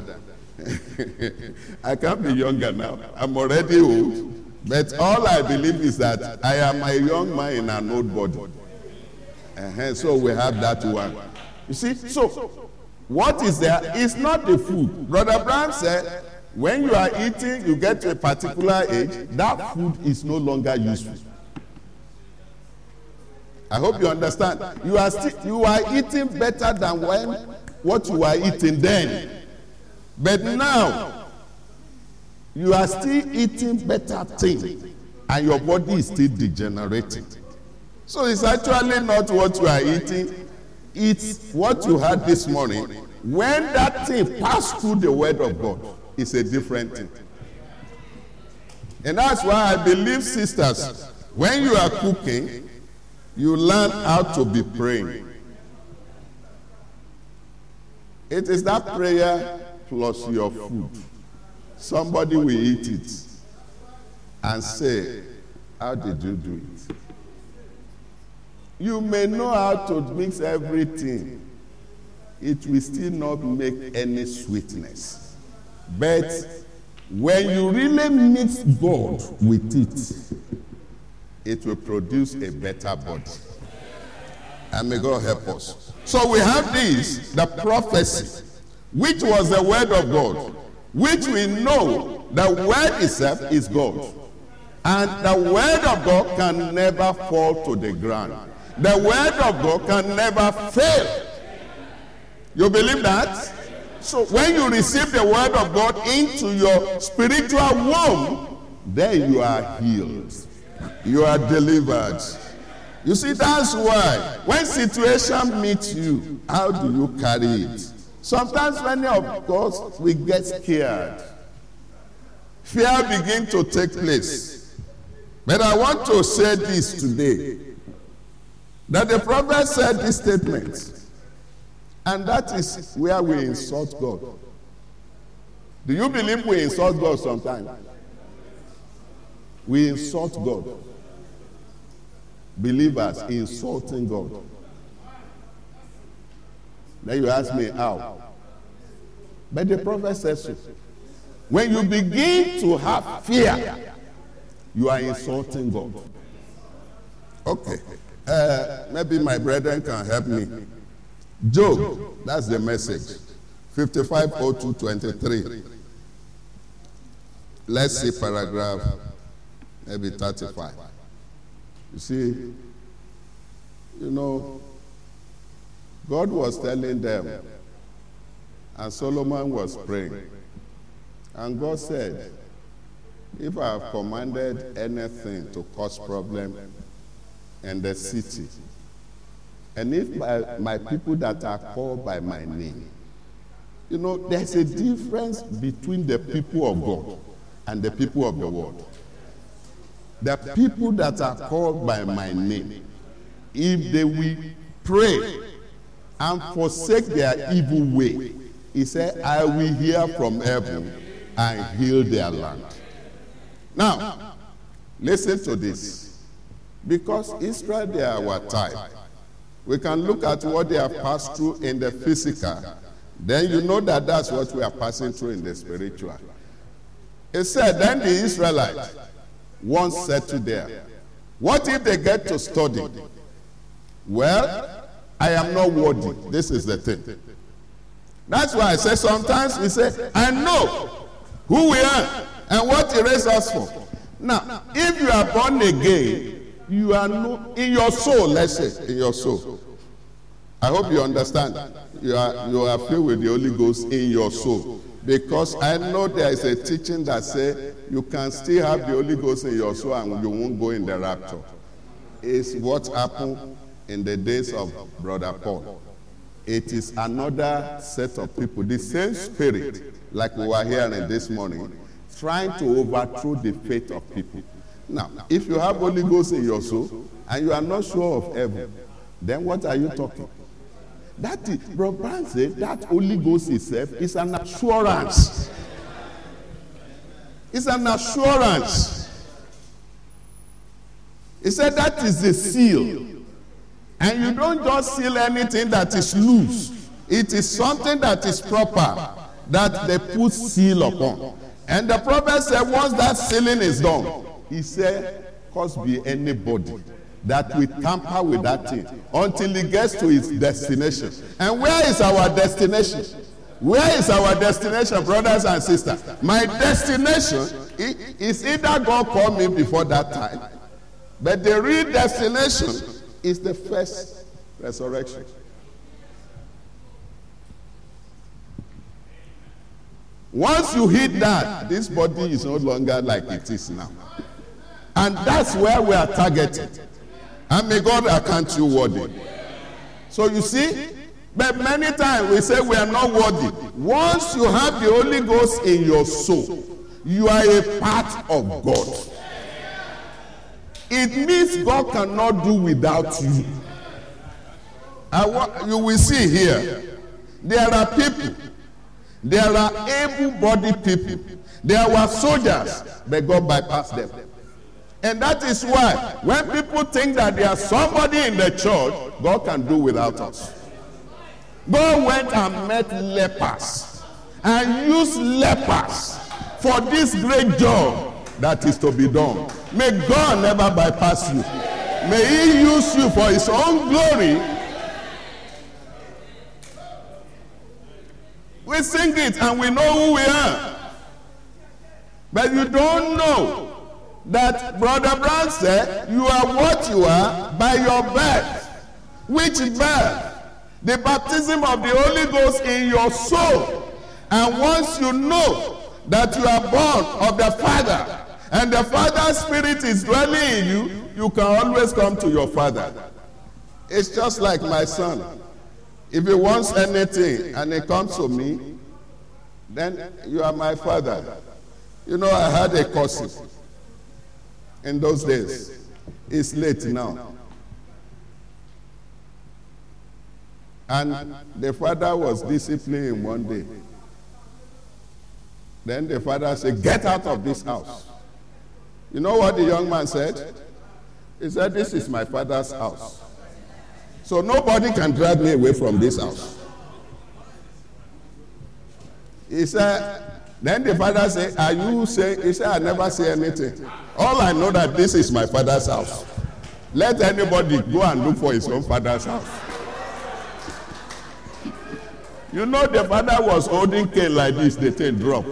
S2: I can't be younger now. I'm already old. But all I believe is that I am a young man in an old body. So we have that one. You see, so what is there? It's not the food. Brother Brown said, when you are eating, you get to a particular age, that food is no longer useful. I hope you understand. You are eating better than what you were eating then. But now, you are still eating better things, and your body is still degenerating. So it's actually not what you are eating, it's what you had this morning. When that thing passed through the word of God, it's a different thing. And that's why I believe, sisters, when you are cooking, you learn how to be praying. It is that prayer plus your food. Somebody will eat it and say, how did you do it? You may know how to mix everything. It will still not make any sweetness. But when you really mix God with it, it will produce a better body. And may God help us. So we have this, the prophecy, which was the word of God, which we know the word itself is God. And the word of God can never fall to the ground. The word of God can never fail. You believe that? So when you receive the word of God into your spiritual womb, then you are healed. You are delivered. You see, that's why when situation meets you, how do you carry it? Sometimes many of us, we get scared. Fear begins to take place. But I want to say this today, that the prophet said this statement, and that is where we insult God. Do you believe we insult God sometimes? We insult God. Believers insulting God. Then you ask me how. But the prophet says so. When you begin to have fear, you are insulting God. Okay. Maybe my brethren can help me. Job, that's the message. 55:02:23. Let's see paragraph maybe 35. You see, God was telling them, and Solomon was praying. And God said, if I have commanded anything to cause problem in the city, and if my people that are called by my name, there's a difference between the people of God and the people of the world. The people that are called by my name, if they will pray and forsake their evil way, he said, I will hear from heaven and heal their land. Now, listen to this. Because Israel, they are our type. We can look at what they have passed through in the physical. Then you know that that's what we are passing through in the spiritual. It said, then the Israelites once said to them, what if they get to study? Well, I am not worthy. This is the thing. That's why I say sometimes we say, I know who we are and what he raised us for. Now, if you are born again, you are in your soul, let's say, in your soul. I hope you understand. You are filled with the Holy Ghost in your soul. Because I know there is a teaching that says you can still have the Holy Ghost in your soul and you won't go in the rapture. It's what happened in the days of Brother Paul. It is another set of people, the same spirit, like we were hearing this morning, trying to overthrow the faith of people. Now, if you have Holy Ghost in your soul and you are not sure of heaven, then what are you talking? That is, Brother Brown said, that Holy Ghost itself is an assurance. It's an assurance. He said that is the seal. And you don't just seal anything that is loose. It is something that is proper, that they put seal upon. And the prophet said, once that sealing is done, he said, cause be anybody that will tamper with that thing until he gets to his destination. And where is our destination? Where is our destination, brothers and sisters? My destination is either God called me before that time, but the real destination is the first resurrection. Once you hit that, this body is no longer like it is now. And that's where we are targeted. And may God account you worthy. So you see, but many times we say we are not worthy. Once you have the Holy Ghost in your soul, you are a part of God. It means God cannot do without you. You will see here, there are people, there are able-bodied people, there were soldiers, but God bypassed them. And that is why when people think that there is somebody in the church, God can do without us. God went and met lepers and used lepers for this great job that is to be done. May God never bypass you. May He use you for His own glory. We sing it and we know who we are. But you don't know that Brother Brown said, you are what you are by your birth. Which birth? The baptism of the Holy Ghost in your soul. And once you know that you are born of the Father, and the Father's Spirit is dwelling in you, you can always come to your Father. It's just like my son. If he wants anything and he comes to me, then you are my father. You know, I had a cousin in those days. It's late now. And the father was disciplining him one day. Then the father said, get out of this house. You know what the young man said? He said, this is my father's house. So nobody can drag me away from this house. He said, then the father said, are you saying? He said, I never say anything. All I know that this is my father's house. Let anybody go and look for his own father's house. You know the father was holding cane like this, the thing dropped.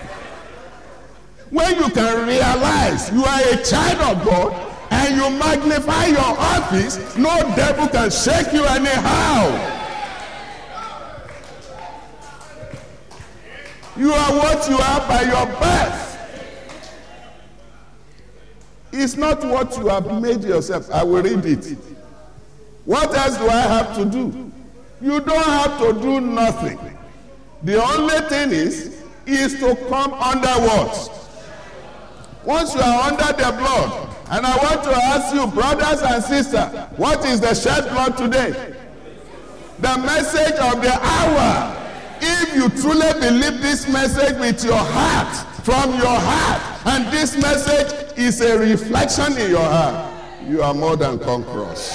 S2: When you can realize you are a child of God and you magnify your office, no devil can shake you anyhow. You are what you are by your birth. It's not what you have made yourself. I will read it. What else do I have to do? You don't have to do nothing. The only thing is to come under what? Once you are under the blood, and I want to ask you, brothers and sisters, what is the shed blood today? The message of the hour. If you truly believe this message with your heart, from your heart, and this message is a reflection in your heart, you are more than conquerors.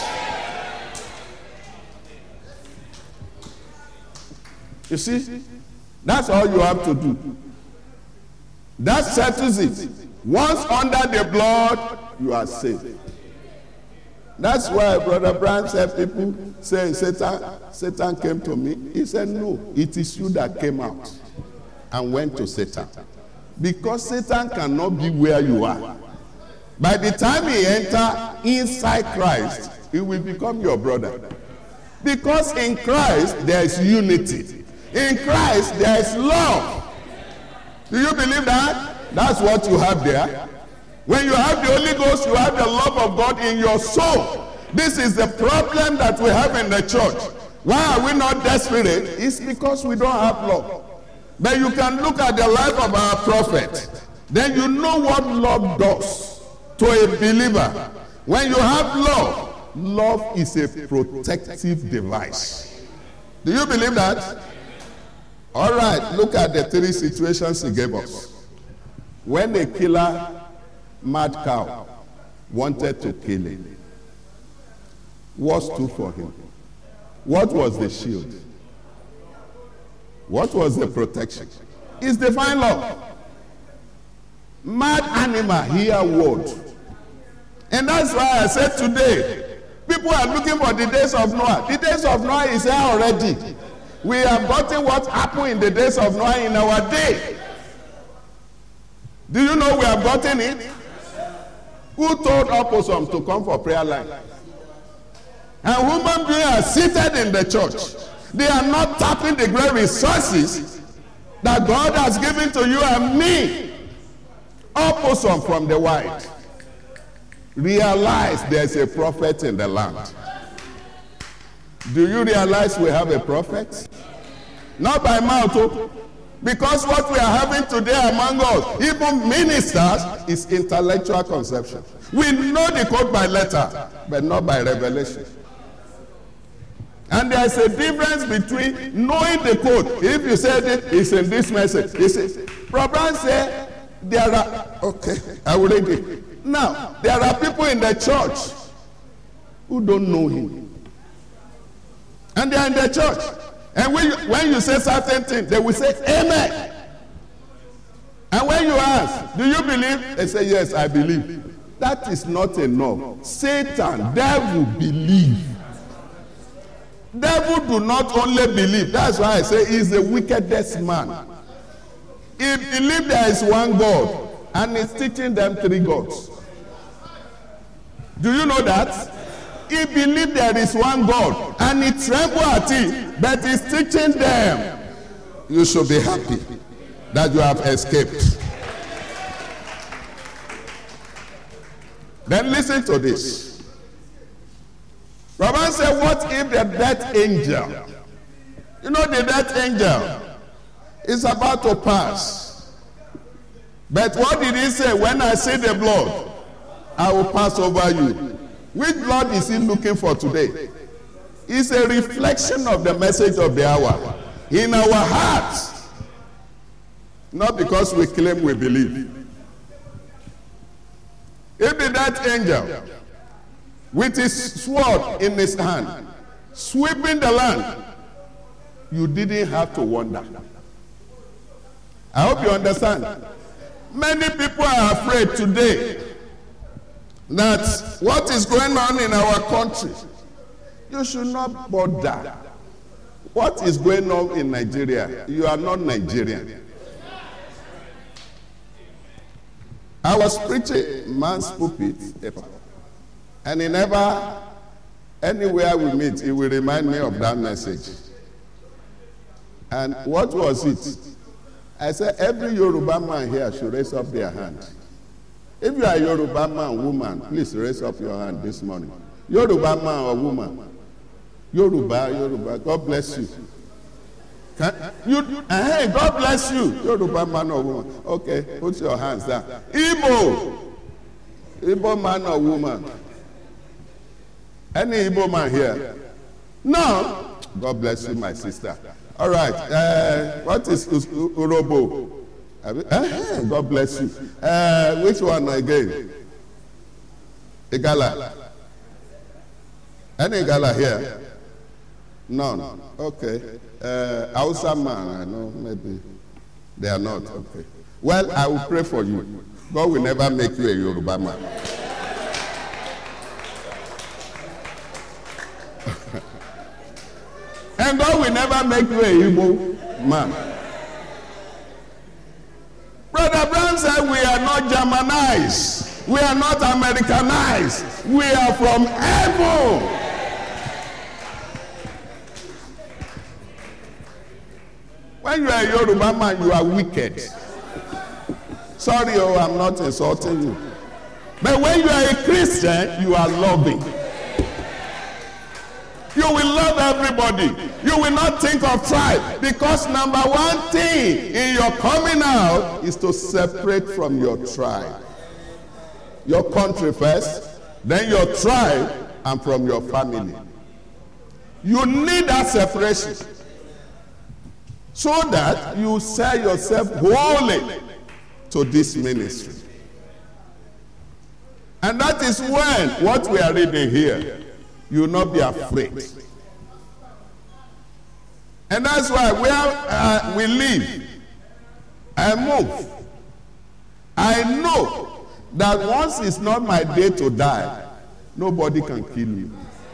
S2: You see, that's all you have to do. That settles it. Once under the blood, you are saved. That's why Brother Brian said, people say Satan came to me. He said, no, it is you that came out and went to Satan. Because Satan cannot be where you are. By the time he enters inside Christ, he will become your brother. Because in Christ, there is unity. In Christ, there is love. Do you believe that? That's what you have there. When you have the Holy Ghost, you have the love of God in your soul. This is the problem that we have in the church. Why are we not desperate? It's because we don't have love. But you can look at the life of our prophet. Then you know what love does to a believer. When you have love, love is a protective device. Do you believe that? All right, look at the three situations he gave us. When a killer, mad cow, wanted to kill him, what stood for him? What was the shield? What was the protection? It's divine love. Mad animal hear word. And that's why I said today, people are looking for the days of Noah. The days of Noah is here already. We have gotten what happened in the days of Noah in our day. Do you know we have gotten it? Who told Opossum to come for prayer line? And human beings are seated in the church. They are not tapping the great resources that God has given to you and me. Opposite from the wide. Realize there's a prophet in the land. Do you realize we have a prophet? Not by mouth, because what we are having today among us, even ministers, is intellectual conception. We know the code by letter, but not by revelation. And there's a difference between knowing the code. If you said it's in this message. Problem say there are, okay, I will read it. Now, there are people in the church who don't know him. And they are in the church. And when you say certain things, they will say, amen. And when you ask, do you believe? They say, yes, I believe. That is not enough. Satan, devil, believe. Devil do not only believe. That's why I say he's the wickedest man. He believes there is one God, and he's teaching them 3 gods. Do you know that? He believes there is one God, and he trembles at it, but he's teaching them. You should be happy that you have escaped. Then listen to this. Rabban said, what if the death angel, you know the death angel is about to pass. But what did he say? When I see the blood, I will pass over you. Which blood is he looking for today? It's a reflection of the message of the hour. In our hearts. Not because we claim we believe. If the death angel, with his sword in his hand, sweeping the land, you didn't have to wonder. I hope you understand. Many people are afraid today that what is going on in our country, you should not bother. What is going on in Nigeria? You are not Nigerian. I was preaching man's pulpit, and he never, anywhere we meet, he will remind me of that message. And what was it? I said, every Yoruba man here should raise up their hand. If you are a Yoruba man, woman, please raise up your hand this morning. Yoruba man or woman? Yoruba, God bless you. God bless you, Yoruba man or woman. Okay, put your hands down. Igbo man or woman. Any Igbo man here? No. God bless you, my sister. All right. What is Urobo? God bless you. Which one again? Igala. Any Igala here? None. Okay. Hausa man, I know maybe they are not. Okay. Well, I will pray for you. God will never make you a Yoruba man. And God will never make you a Igbo man. Brother Brown said we are not Germanized. We are not Americanized. We are from heaven. When you are a Yoruba man, you are wicked. Sorry, I'm not insulting you. But when you are a Christian, you are loving. You will love everybody. You will not think of tribe. Because number one thing in your coming out is to separate from your tribe. Your country first, then your tribe, and from your family. You need that separation. So that you sell yourself wholly to this ministry. And that is when what we are reading here, you will not be afraid. And that's why where we live, I move. I know that once it's not my day to die, nobody can kill me.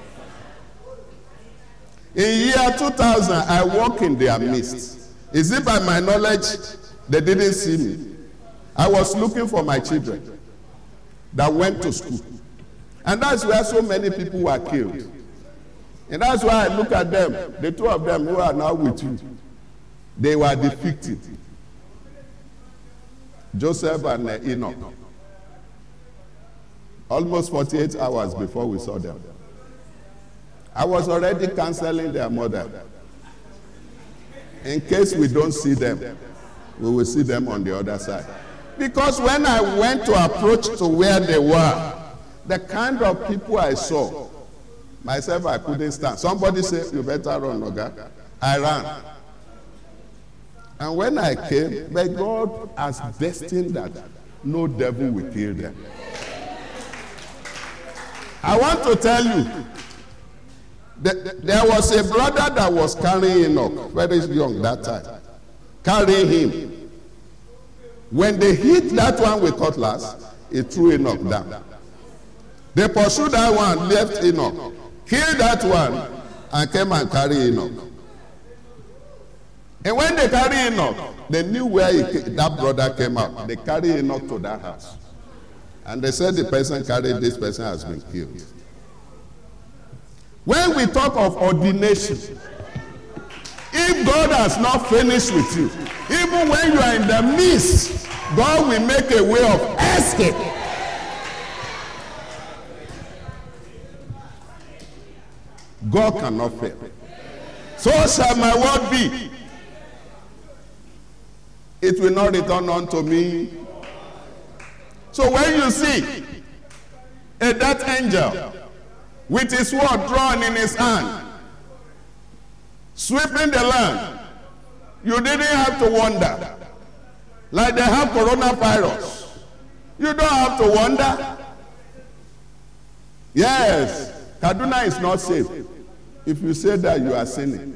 S2: In year 2000, I walk in their midst. Is it by my knowledge they didn't see me? I was looking for my children that went to school. And that's where so many people were killed. And that's why I look at them, the two of them who are now with you. They were defeated. Joseph and Enoch. Almost 48 hours before we saw them. I was already canceling their mother. In case we don't see them, we will see them on the other side. Because when I went to approach to where they were, the kind of people I saw, myself, I couldn't stand. Somebody said, you better run, Oga. I ran. And when I came, my God has destined that no devil will kill them. I want to tell you, there was a brother that was carrying Enoch, very young that time, carrying him. When they hit that one with cutlass, he threw Enoch down. They pursued that one, left Enoch, killed that one, and came and carried Enoch. And when they carried Enoch, they knew where that brother came out. They carried Enoch to that house. And they said the person carried this person has been killed. When we talk of ordination, if God has not finished with you, even when you are in the midst, God will make a way of escape. God cannot fail. So shall my word be. It will not return unto me. So when you see that angel with his sword drawn in his hand, sweeping the land, you didn't have to wonder. Like they have coronavirus. You don't have to wonder. Yes, Kaduna is not safe. If you say that, you are sinning.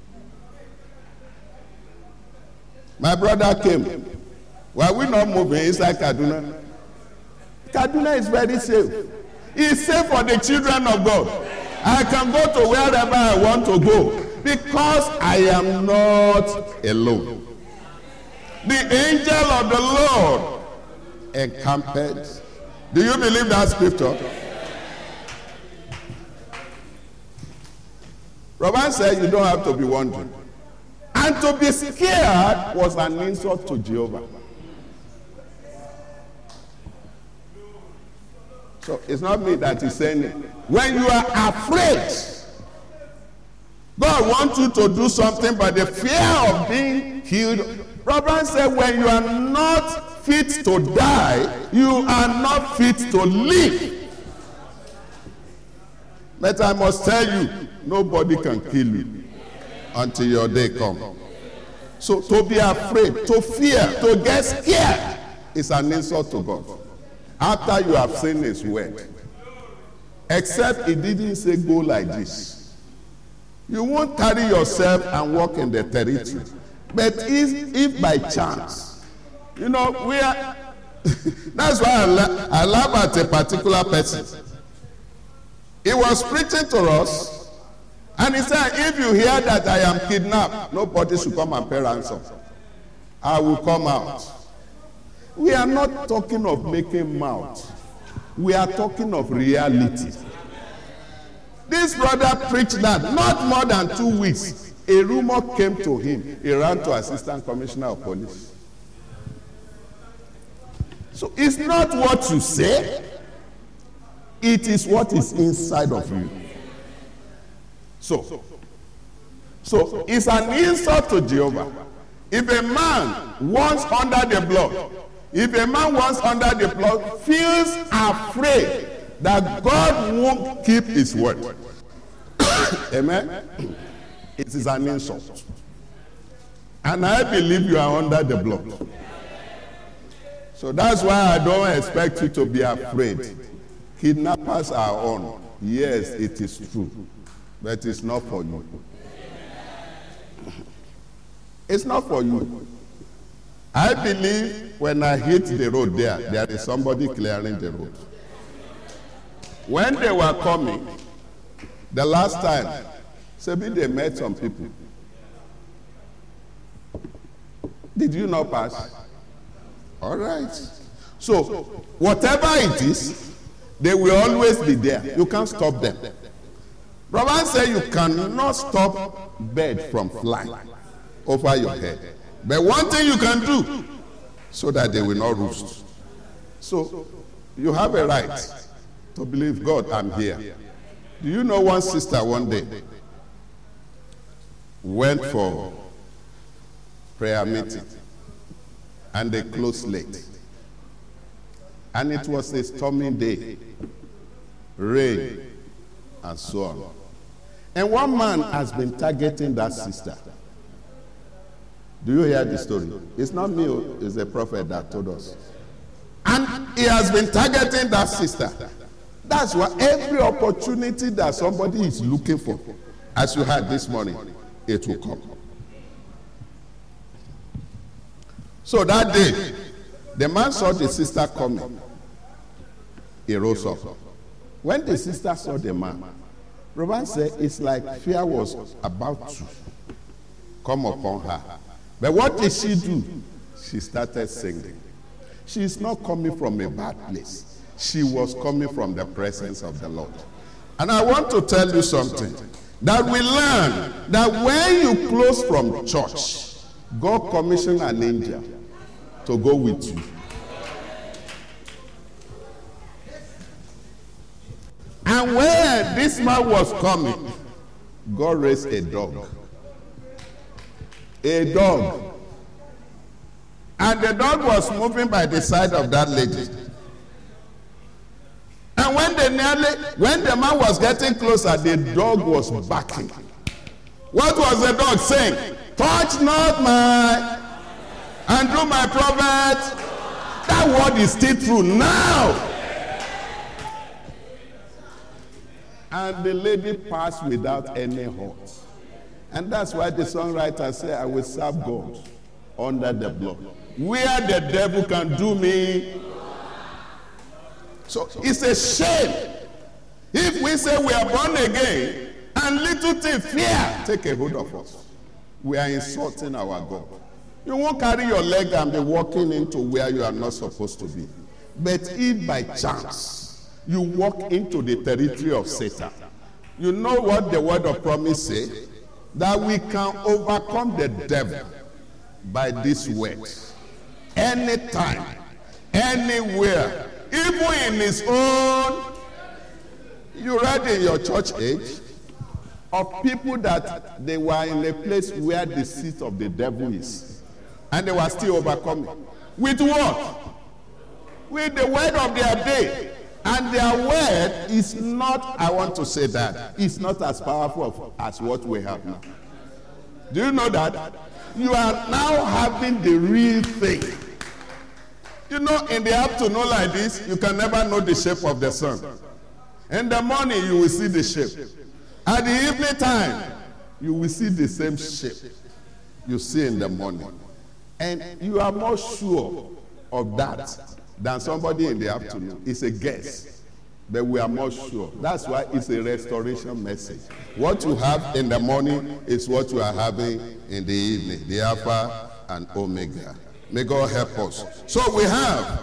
S2: My brother came. Were we not moving inside Kaduna? Kaduna is very safe. It's safe for the children of God. I can go to wherever I want to go because I am not alone. The angel of the Lord encamped. Do you believe that scripture? Robin said you don't have to be wondering. And to be scared was an insult to Jehovah. So it's not me that is saying it. When you are afraid, God wants you to do something, but the fear of being killed. Robin said when you are not fit to die, you are not fit to live. But I must tell you, nobody can kill you until your day comes. So to be afraid, to fear, to get scared is an insult to God. After you have seen his word. Except he didn't say go like this. You won't carry yourself and walk in the territory. But if by chance, you know, we are, that's why I laugh at a particular person. He was preaching to us, and he said, if you hear that I am kidnapped, nobody should come and pay ransom. I will come out. We are not talking of making mouth. We are talking of reality. This brother preached that not more than 2 weeks. A rumor came to him. He ran to Assistant Commissioner of Police. So it's not what you say. It is what is inside of you. So it's an insult to Jehovah. If a man once under the blood, feels afraid that God won't keep his word, amen, it is an insult. And I believe you are under the blood. So that's why I don't expect you to be afraid. Kidnappers are on. Yes, it is true. But it's not for you. It's not for you. I believe when I hit the road there is somebody clearing the road. When they were coming, the last time, maybe they met some people. Did you not pass? All right. So, whatever it is, they will always be there. You can't stop them. Brother said you cannot stop bird from flying over your head. But one thing you can do so that they will not roost. So you have a right to believe, God, I'm here. Do you know one sister one day went for prayer meeting and they closed late. And it was a stormy day, rain, and so on. And one man has been targeting that sister. Do you hear the story? It's not me, it's a prophet that told us. And he has been targeting that sister. That's why every opportunity that somebody is looking for, as you had this morning, it will come. So that day, the man saw the sister coming. He rose up. When the sister saw the man, Robin said it's like fear was about to come upon her. But what did she do? She started singing. She is not coming from a bad place. She was coming from the presence of the Lord. And I want to tell you something. That we learn that when you close from church, God commissioned an angel to go with you. And when this man was coming, God raised a dog. A dog. And the dog was moving by the side of that lady. And when the man was getting closer, the dog was barking. What was the dog saying? Touch not and do my prophet. That word is still true now. And the lady passed without any hurt. And that's why the songwriter said, I will serve God under the blood. Where the devil can do me. So it's a shame if we say we are born again and little thing, fear, take a hold of us. We are insulting our God. You won't carry your leg and be walking into where you are not supposed to be. But if by chance you walk into the territory of Satan, you know what the word of promise says? That we can overcome the devil by this word. Anytime, anywhere, even in his own. You read in your church age of people that they were in a place where the seat of the devil is. And they were still overcoming. With what? With the word of their day. And their word is not, I want to say that, it's not as powerful as what we have now. Do you know that? You are now having the real thing. You know, in the afternoon like this, you can never know the shape of the sun. In the morning, you will see the shape. At the evening time, you will see the same shape you see in the morning. And you are more sure of that than somebody in the afternoon. It's a guess, but we are more sure. That's why it's a restoration message. What you have in the morning is what you are having in the evening, the Alpha and Omega. May God help us. So we have,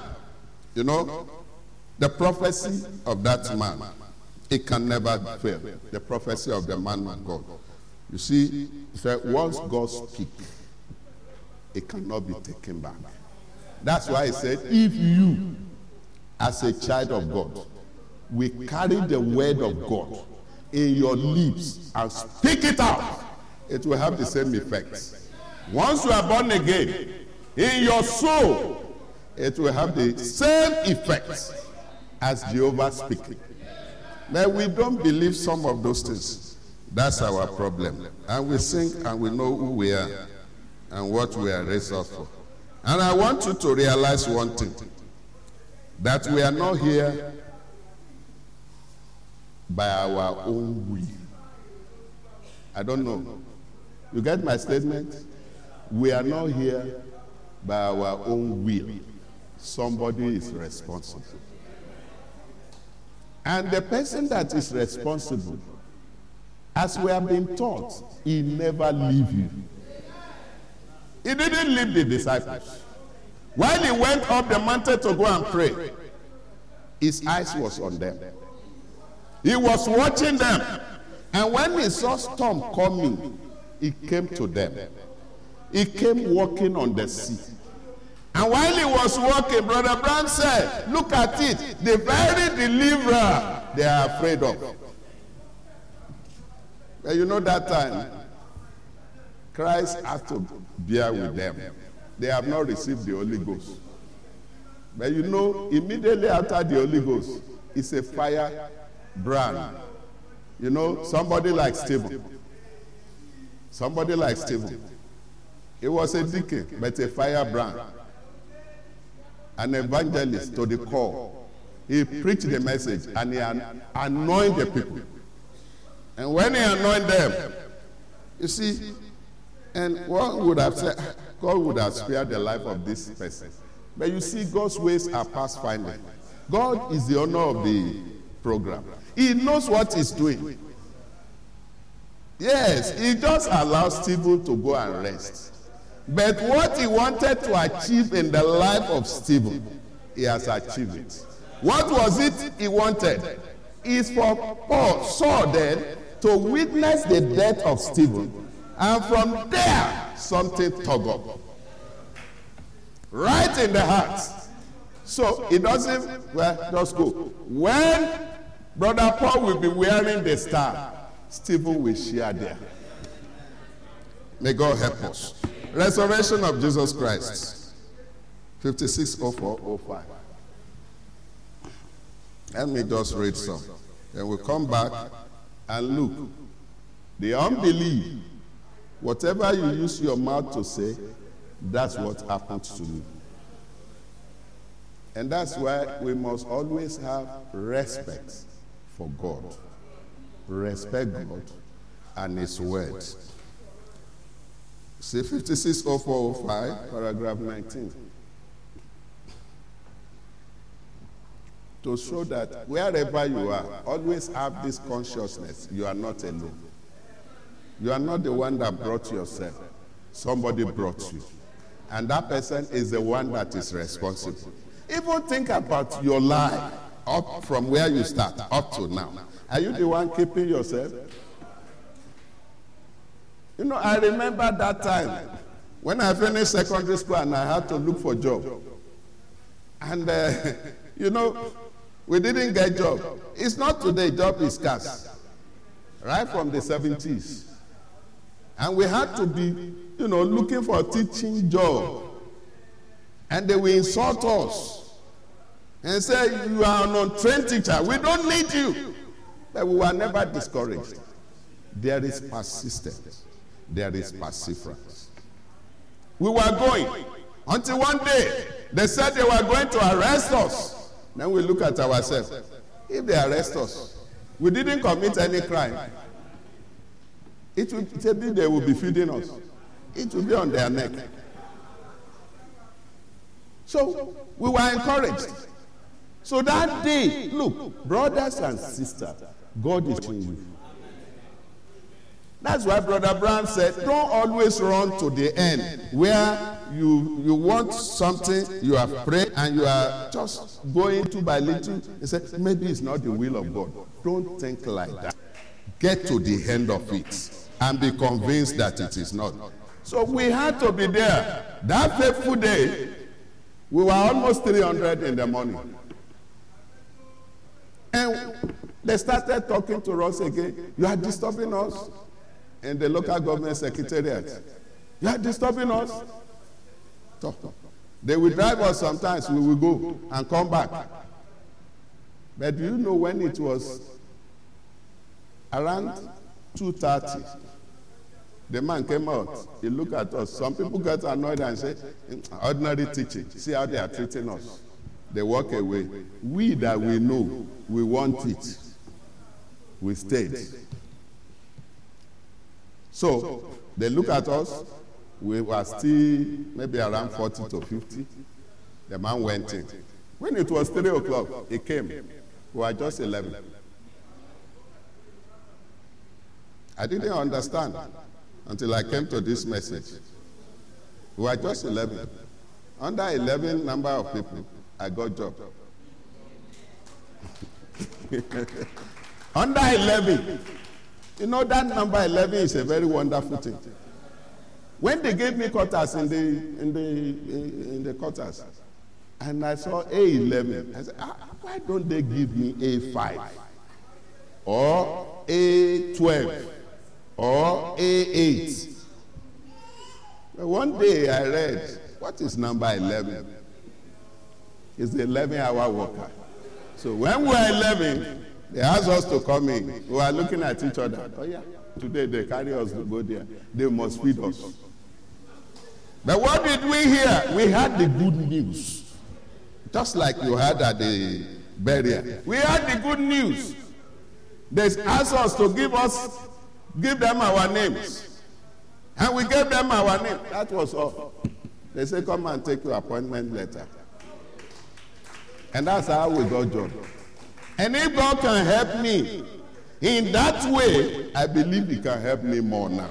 S2: the prophecy of that man. It can never fail. The prophecy of the man of God. You see, once God speaks, it cannot be taken back. That's why he said, if you, as a child of God, will carry the word of God in your lips and speak it out, it will have the same effect. Once you are born again, in your soul, it will have the same effect as Jehovah speaking. But we don't believe some of those things. That's our problem. And we sing and we know who we are and what we are raised up for. And I want you to realize one thing, that we are not here by our own will. I don't know. You get my statement? We are not here by our own will. Somebody is responsible. And the person that is responsible, as we have been taught, he never leave you. He didn't leave the disciples. While he went up the mountain to go and pray, his eyes was on them. He was watching them. And when he saw storm coming, he came to them. He came walking on the sea. And while he was walking, Brother Brown said, look at it, the very deliverer they are afraid of. But you know that time, Christ had to bear with them. They have not received the Holy Ghost. But you know, immediately after the Holy Ghost, it's a fire brand. You know, somebody like Stephen. Somebody like Stephen. He was a deacon, but a firebrand. An evangelist to the core. He preached the message and he anointed the people. And when he anointed them, you see, and one would have said, God would have spared the life of this person. But you see, God's ways are past finding. God is the owner of the program. He knows what he's doing. Yes, he just allows Stephen to go and rest. But what he wanted to achieve in the life of Stephen, he has achieved it. What was it he wanted? Is for Saul then to witness the death of Stephen. And from there, something tug up. Right in the heart. So it doesn't, well, just go. When Brother Paul will be wearing the star, Stephen will share there. May God help us. Resurrection of Jesus Christ. 56:04:05. Let me just read some. Then we'll come back and look. The unbelief, whatever you use your mouth to say, that's what happens to you. And that's why we must always have respect for God. Respect God and His word. See 56:04:05, paragraph 19. To show that wherever you are, always have this consciousness. You are not alone. You are not the one that brought yourself. Somebody brought you. And that person is the one that is responsible. Even think about your life up from where you start up to now. Are you the one keeping yourself? You know, I remember that time when I finished secondary school and I had to look for a job. And, you know, we didn't get job. It's not today, job is scarce. Right from the 70s. And we had to be, you know, looking for a teaching job. And they will insult us and say, you are an untrained teacher. We don't need you. But we were never discouraged. There is persistence. There is perseverance. We were going until one day they said they were going to arrest us. Then we look at ourselves. If they arrest us, we didn't commit any crime. It will be they will be feeding us. It will be on their neck. So we were encouraged. So that day, look, brothers and sisters, God is in you. That's why Brother Brown said, don't always run to the end where you want something, you have prayed, and you are just going to by little. He said, maybe it's not the will of God. Don't think like that. Get to the end of it and be convinced that it is not. So we had to be there. That fateful day, we were almost 300 in the morning. And they started talking to us again. You are disturbing us. In the local government secretariat. You are disturbing us. Talk. They will drive us sometimes, we will go and come back. But do you know when it was around 2:30, the man came out, he looked at us. Some people got annoyed and said, ordinary teaching, see how they are treating us. They walk away. We that we know, we want it. We stayed. So they look at us. We were still maybe around 40 to 50. The man went in. When it was 3 o'clock, he came. We were just 11. I didn't understand until I came to this message. We were just 11. Under 11 number of people, I got job. Under 11. You know that number 11 is a very wonderful thing. When they gave me quarters in the quarters, and I saw A11, I said, why don't they give me A5 or A12 or A8? But one day I read, what is number 11? It's the 11-hour worker. So when we were 11, they asked us to come in. We were looking at each other. Oh yeah, today they carry us to go there. They must feed us. But what did we hear? We had the good news. Just like you had at the burial. We had the good news. They asked us to give them our names. And we gave them our name. That was all. They said, come and take your appointment letter. And that's how we got job. And if God can help me in that way, I believe He can help me more now.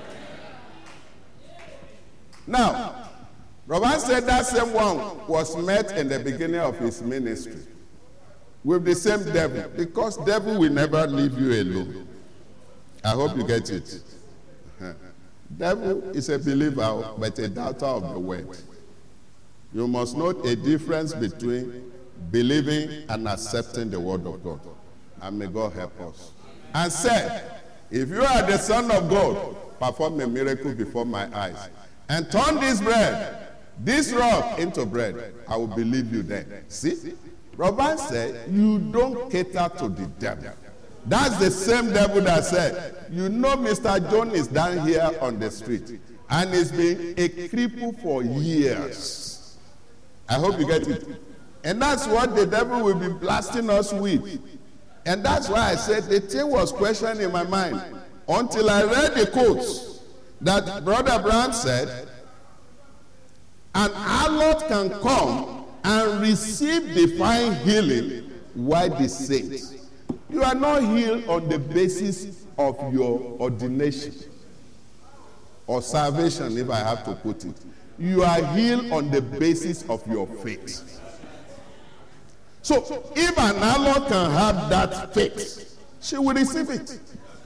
S2: Now, Robert said that same one was met in the beginning of his ministry with the same devil, because devil will never leave you alone. I hope you get it. Devil is a believer, but a doubter of the word. You must know a difference between believing and accepting the word of God. And may God help us. And said, if you are the Son of God, perform a miracle before my eyes. And turn this rock into bread. I will believe you then. See? Robert said, you don't cater to the devil. That's the same devil that said, you know Mr. John is down here on the street. And he's been a cripple for years. I hope you get it. And that's what the devil will be blasting us with. And that's why I said the thing was questioned in my mind until I read the quotes that Brother Brown said, an harlot can come and receive divine healing while the saints. You are not healed on the basis of your ordination or salvation, if I have to put it. You are healed on the basis of your faith. So, if an harlot can have that faith, she will receive it.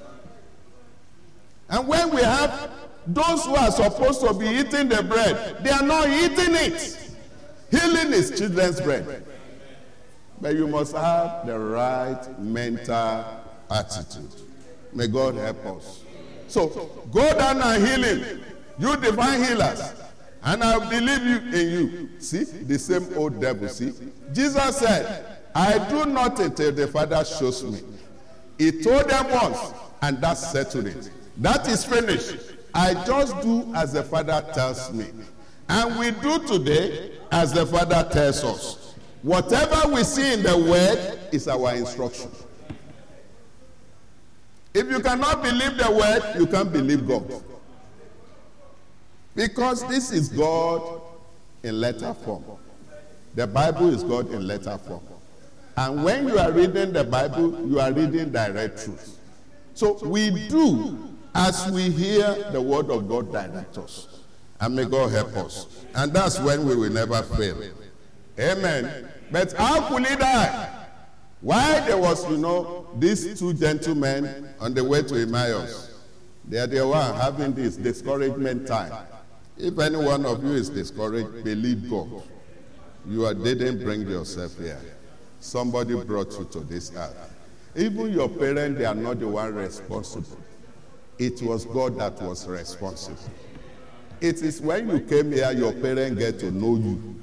S2: And when we have those who are supposed to be eating the bread, they are not eating it. Healing is children's bread. But you must have the right mental attitude. May God help us. So, go down and heal him. You divine healers. And I believe you in you. See, the same old devil, see. Jesus said, I do nothing until the Father shows me. He told them once, and that settled it. That is finished. I just do as the Father tells me. And we do today as the Father tells us. Whatever we see in the Word is our instruction. If you cannot believe the Word, you can't believe God. Because this is God in letter form. The Bible is God in letter form. And when you are reading the Bible, you are reading direct truth. So we do as we hear the word of God direct us. And may God help us. And that's when we will never fail. Amen. But how could he die? Why there was, these two gentlemen on the way to Emmaus. They are the one having this discouragement time. If any one of you is discouraged, believe God. You didn't bring yourself here. Somebody brought you to this earth. Even your parents, they are not the one responsible. It was God that was responsible. It is when you came here, your parents get to know you.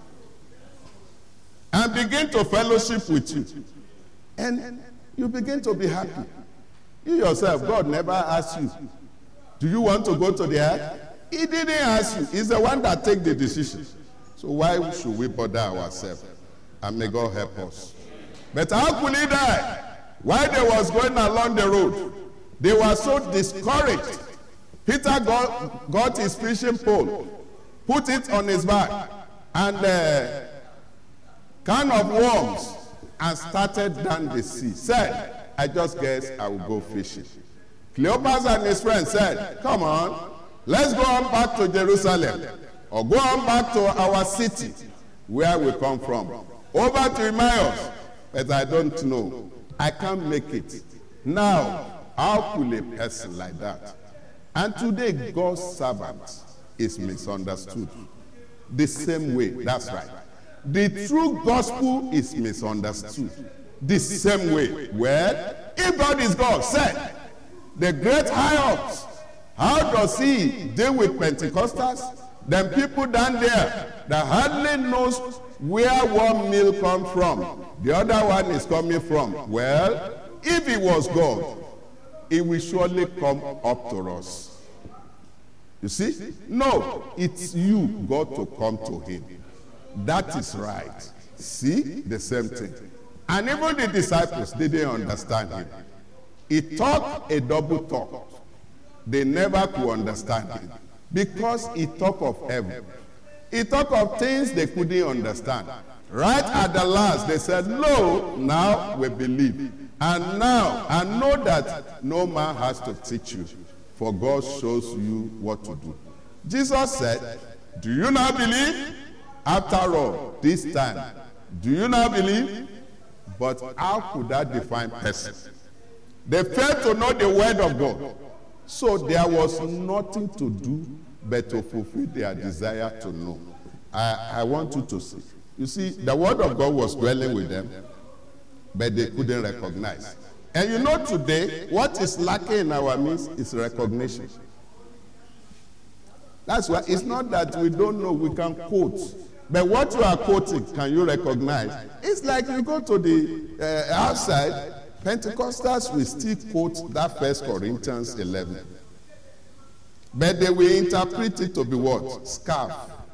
S2: And begin to fellowship with you. And you begin to be happy. You yourself, God never asked you, do you want to go to the earth? He didn't ask you. He's the one that takes the decision. So why should we bother ourselves? And may God help us. But how could he die? While they was going along the road, they were so discouraged. Peter got his fishing pole, put it on his back, and a can of worms, and started down the sea. Said, I just guess I will go fishing. Cleopas and his friends said, come on, let's go on back to Jerusalem, or go on back to our city, where we come from. Over to Emmaus, but I don't know. I can't make it. Now, How could a person like that? And today, God's servant is misunderstood. The same way, that's right. The true gospel is misunderstood. The same way. Well, if God is God, said, the great high-ups, how does he deal with Pentecostals? Then people down there that hardly knows where one meal comes from, the other one is coming from. Well, if he was God, he will surely come up to us. You see? No, it's you got to come to him. That is right. See? The same thing. And even the disciples didn't understand him. He talked a double talk. They never could understand him. Because he talked of heaven. He talked of things they couldn't understand. Right at the last, they said, "Lo, now we believe. And now, I know that no man has to teach you, for God shows you what to do." Jesus said, "Do you not believe? After all, this time, do you not believe?" But how could that define person? They failed to know the word of God. So there was nothing to do but to fulfill their desire to know. I want you to see. You see, the word of God was dwelling with them, but they couldn't recognize. And you know today, what is lacking in our midst is recognition. That's why it's not that we don't know, we can quote. But what you are quoting, can you recognize? It's like you go to the outside, Pentecostals will still quote that 1 Corinthians 11. But they will interpret it to be what? Scarf.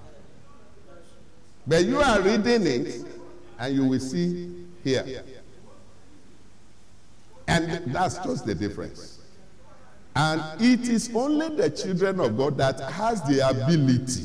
S2: But you are reading it, and you will see here. And that's just the difference. And it is only the children of God that has the ability.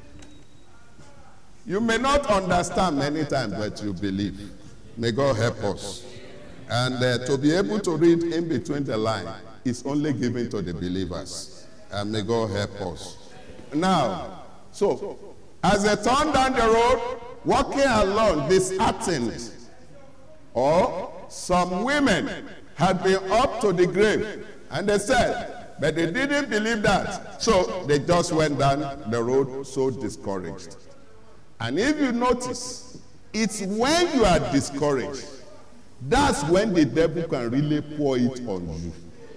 S2: You may not understand many times, but you believe. May God help us. And to be able to read in between the line is only given to the believers. And may God help us. Now, so, as they turned down the road, walking along disheartened, or some women had been up to the grave, and they said, but they didn't believe that. So they just went down the road so discouraged. And if you notice, it's when you are discouraged, that's when the devil can really pour it on you.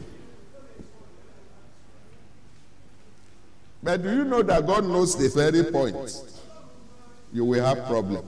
S2: But do you know that God knows the very point you will have problem?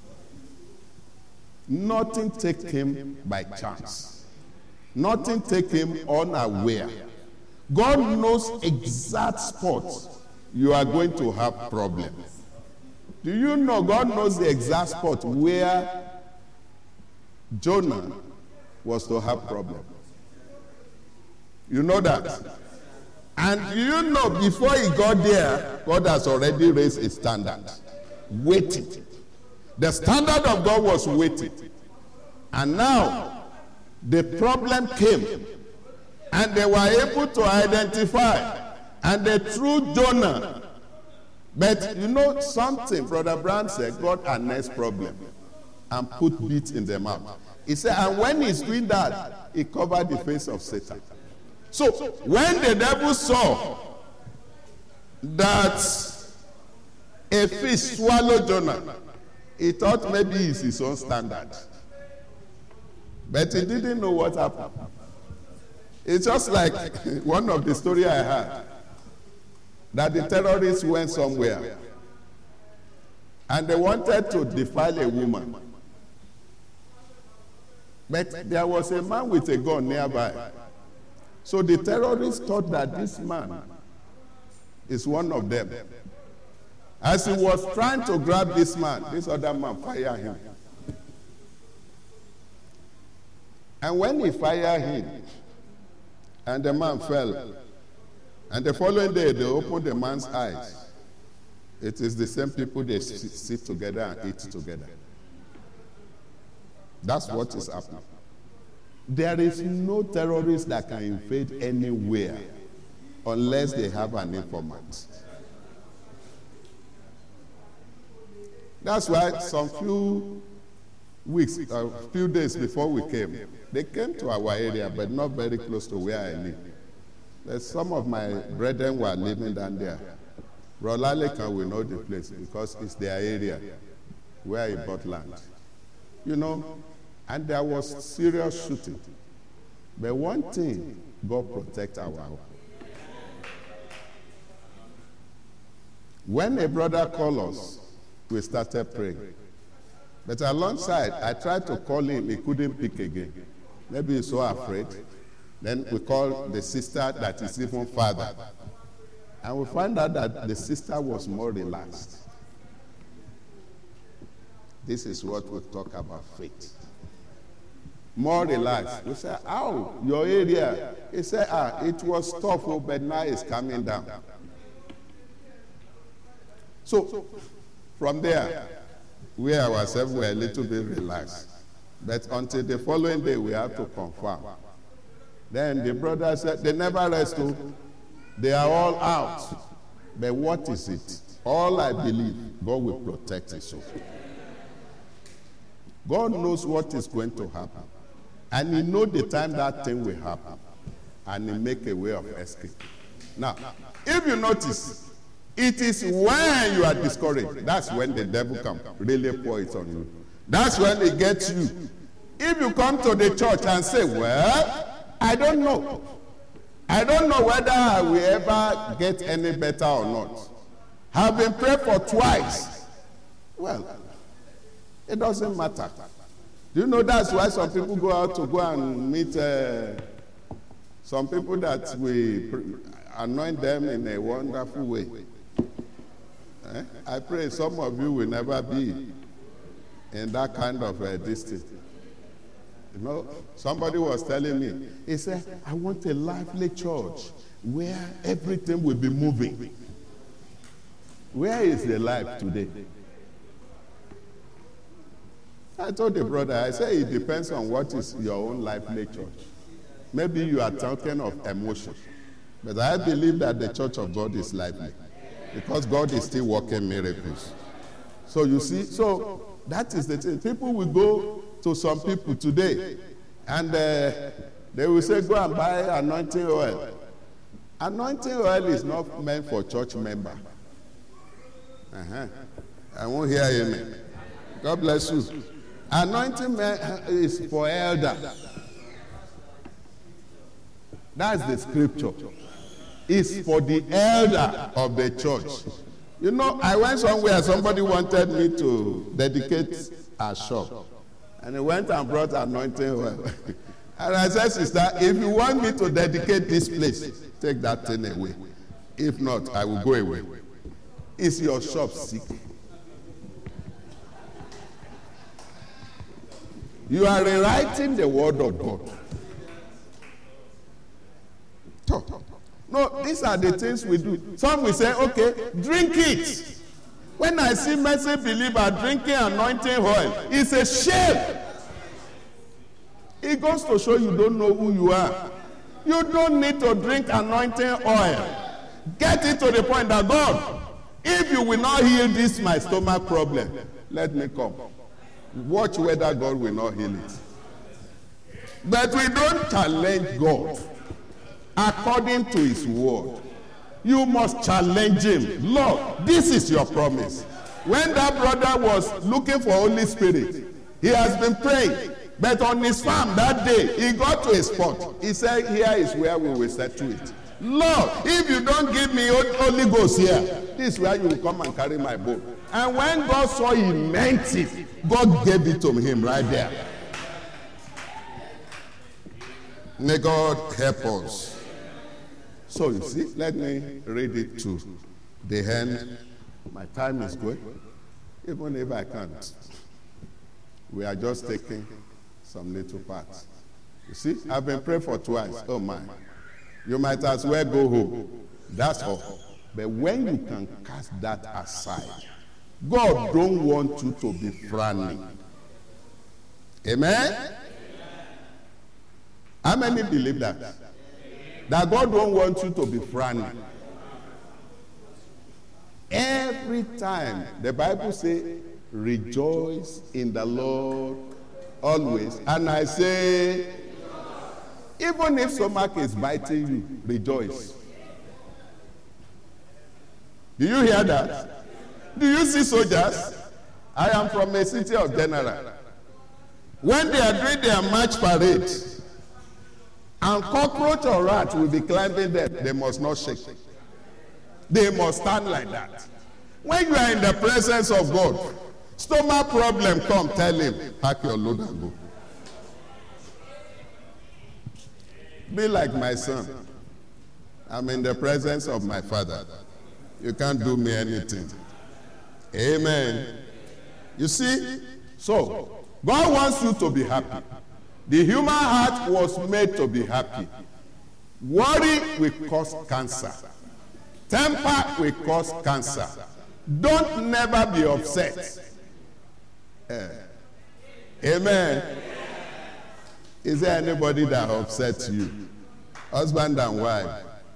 S2: Nothing take him by chance. Nothing take him unaware. God knows exact spot you are going to have problem. Do you know God knows the exact spot where Jonah was to have problem? You know that? And you know, before he got there, God has already raised a standard. Waiting. The standard of God was waiting. And now, the problem came. And they were able to identify. And they threw Jonah. But you know something, Brother Brown said, God had next problem. And put bits in the mouth. He said, and when he's doing that, he covered the face of Satan. So, when the devil saw that a fish swallowed Jonah, he thought maybe it's his own standard. But he didn't know what happened. It's just like one of the stories I heard, that the terrorists went somewhere and they wanted to defile a woman. But there was a man with a gun nearby. So the terrorists thought that this man is one of them. As he was trying to grab this man, this other man fired him. And when he fired him, and the man fell, and the following day they opened the man's eyes, it is the same people they sit together and eat together. That's what is happening. There is no terrorist that can invade anywhere unless they have an informant. That's why some few weeks, a few days before we came. They came to our area, but not very close to where I live. But some of my brethren were living down there. Rolalekan will know the place because it's their area where he bought land. You know, and there was serious shooting. But one thing, God protect our house. When a brother called us, we started praying. But alongside, I tried to call him, he couldn't pick again. Maybe he's so afraid. Then we called the sister that is even farther. And we found out that the sister was more relaxed. This is what we talk about faith. More relaxed. We said, how? Your area? He said, it was tough, but now it's coming down. So, from there, we ourselves were a little bit relaxed. But until the following day, we have to confirm. Then the brother said, they never rest. They are all out. But what is it? All I believe, God will protect his soul. God knows what is going to happen. And he knows the time that thing will happen. And he make a way of escape. Now, if you notice, it is when you are discouraged. That's when the devil can really pour it on you. That's when he gets you. If you come to the church and say, well, I don't know. I don't know whether I will ever get any better or not. I've been prayed for twice. Well, it doesn't matter. Do you know that's why some people go out to go and meet some people that we anoint them in a wonderful way. I pray some of you will never be in that kind of distance. You know, somebody was telling me, he said, I want a lively church where everything will be moving. Where is the life today? I told the brother, I said, it depends on what is your own lively church. Maybe you are talking of emotion. But I believe that the church of God is lively. Because God is still working miracles. So you see, so that is the thing. People will go to some people today, and they will say, go and buy anointing oil. Anointing oil is not meant for church member. I won't hear amen. God bless you. Anointing is for elder. That's the scripture. It's for the elder of the church. You know, I went somewhere, somebody wanted me to dedicate a shop. And he went and brought anointing oil. And I said, sister, if you want me to dedicate this place, take that thing away. If not, I will go away. Is your shop sick? You are rewriting the word of God. No, these are the things we do. Some will say, okay, drink it. When I see messy believer drinking anointing oil, it's a shame. It goes to show you don't know who you are. You don't need to drink anointing oil. Get it to the point that, God, if you will not heal this my stomach problem, let me come. Watch whether God will not heal it. But we don't challenge God according to his word. You must challenge him. Lord, this is your promise. When that brother was looking for Holy Spirit, he has been praying. But on his farm that day, he got to a spot. He said, here is where we will settle it. Lord, if you don't give me Holy Ghost here, this is where you will come and carry my boat. And when God saw he meant it, God gave it to him right there. May God help us. So you see, let me read it to the end. My time is going. Even if I can't, we are just taking some little parts. You see, I've been praying for twice. Oh my. You might as well go home. That's all. But when you can cast that aside, God don't want you to be frowning. Amen? How many believe that? That God don't want you to be frowning. Every time the Bible says, rejoice in the Lord Always. And I say, even if stomach is biting you, rejoice. Do you hear that? Do you see soldiers? I am from a city of general. When they are doing their march parade, and cockroach or rat will be climbing them, they must not shake. They must stand like that. When you are in the presence of God, stomach problem come, tell him, pack your load and go. Be like my son. I'm in the presence of my Father. You can't do me anything. Amen. You see? So, God wants you to be happy. The human heart was made to be happy. Worry will cause cancer. Temper will cause cancer. Don't never be upset. Amen. Is there anybody that upsets you? Husband and wife?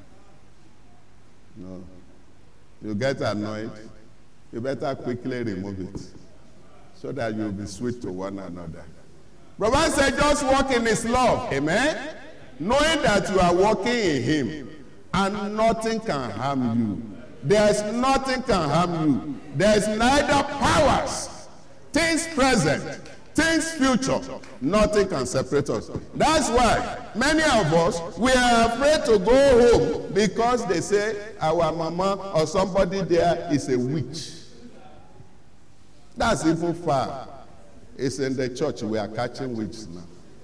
S2: No. You get annoyed, you better quickly remove it so that you'll be sweet to one another. Brother said, just walk in his love. Amen. Knowing that you are walking in him and nothing can harm you. There's nothing can harm you. There's neither powers, things present, things future. Nothing can separate us. That's why many of us, we are afraid to go home because they say our mama or somebody there is a witch. That's even far. It's in the church. We are catching witches now.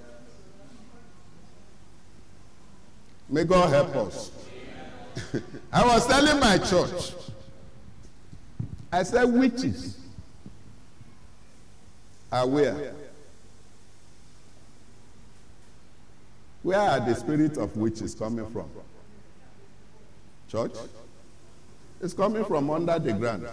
S2: May God help us. I was telling my church, I said witches are where? Where are the spirit of witches coming from? Church? It's coming from under the ground.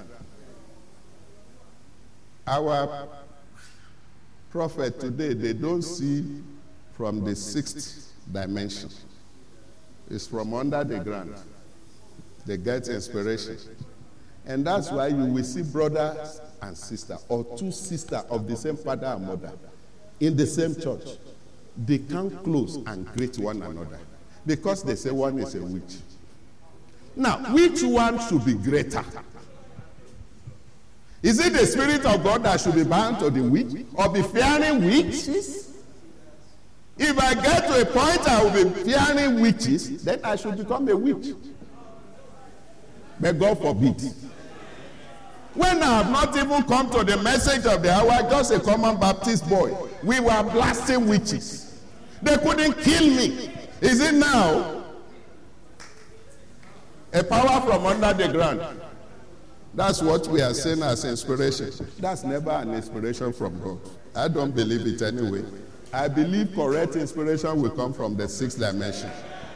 S2: Our prophet today, they don't see from the sixth dimension. It's from under the ground. They get inspiration. And that's why you will see brothers and sisters, or two sisters of the same father and mother, in the same church. They come close and greet one another because they say one is a witch. Now, which one should be greater? Is it the Spirit of God that should be bound to the witch or be fearing witches? If I get to a point I will be fearing witches, then I should become a witch. But God forbid. When I have not even come to the message of the hour, just a common Baptist boy, we were blasting witches. They couldn't kill me. Is it now? A power from under the ground. That's what we are saying as inspiration. That's never an inspiration from God. I don't believe it anyway. I believe correct inspiration will come from the sixth dimension.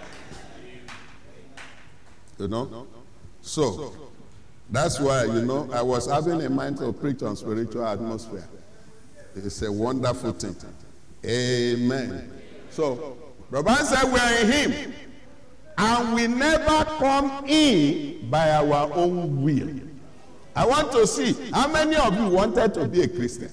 S2: You know? So, that's why, I was having a mind to preach on spiritual atmosphere. It's a wonderful thing. Amen. So, the Bible said we are in him. And we never come in by our own will. I want to see how many of you wanted to be a Christian.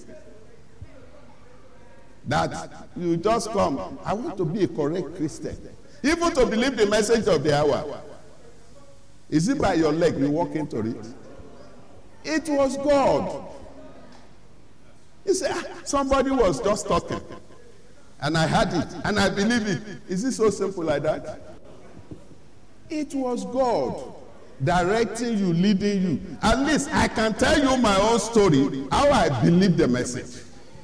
S2: That you just come, I want to be a correct Christian. Even to believe the message of the hour. Is it by your leg you walk into it? It was God. You say, somebody was just talking. And I heard it. And I believe it. Is it so simple like that? It was God directing you, leading you. At least I can tell you my own story, how I believe the message.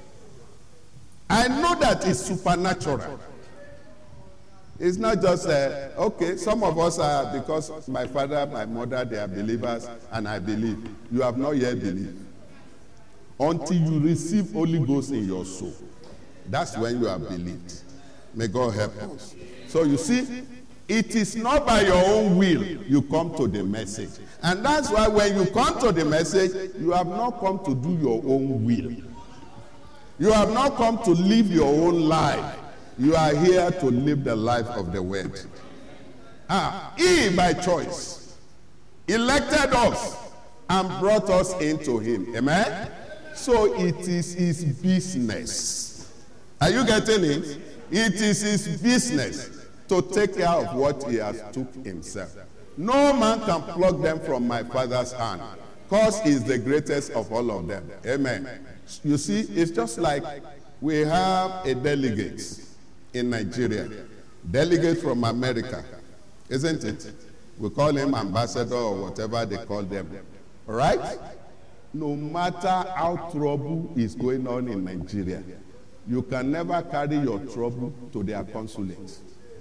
S2: I know that it's supernatural. It's not just, okay, some of us are, because my father, my mother, they are believers, and I believe. You have not yet believed. Until you receive Holy Ghost in your soul. That's when you have believed. May God help us. So you see, it is not by your own will you come to the message. And that's why when you come to the message, you have not come to do your own will. You have not come to live your own life. You are here to live the life of the word. He, by choice, elected us and brought us into him. Amen? So it is his business. Are you getting it? It is his business to take care of what he has took himself. No man can pluck them from my Father's hand, because he is the greatest of all of them. Amen. You see, it's just like we have a delegate in Nigeria, delegate from America, isn't it? We call him ambassador or whatever they call them. Right? No matter how trouble is going on in Nigeria, you can never carry your trouble to their consulate.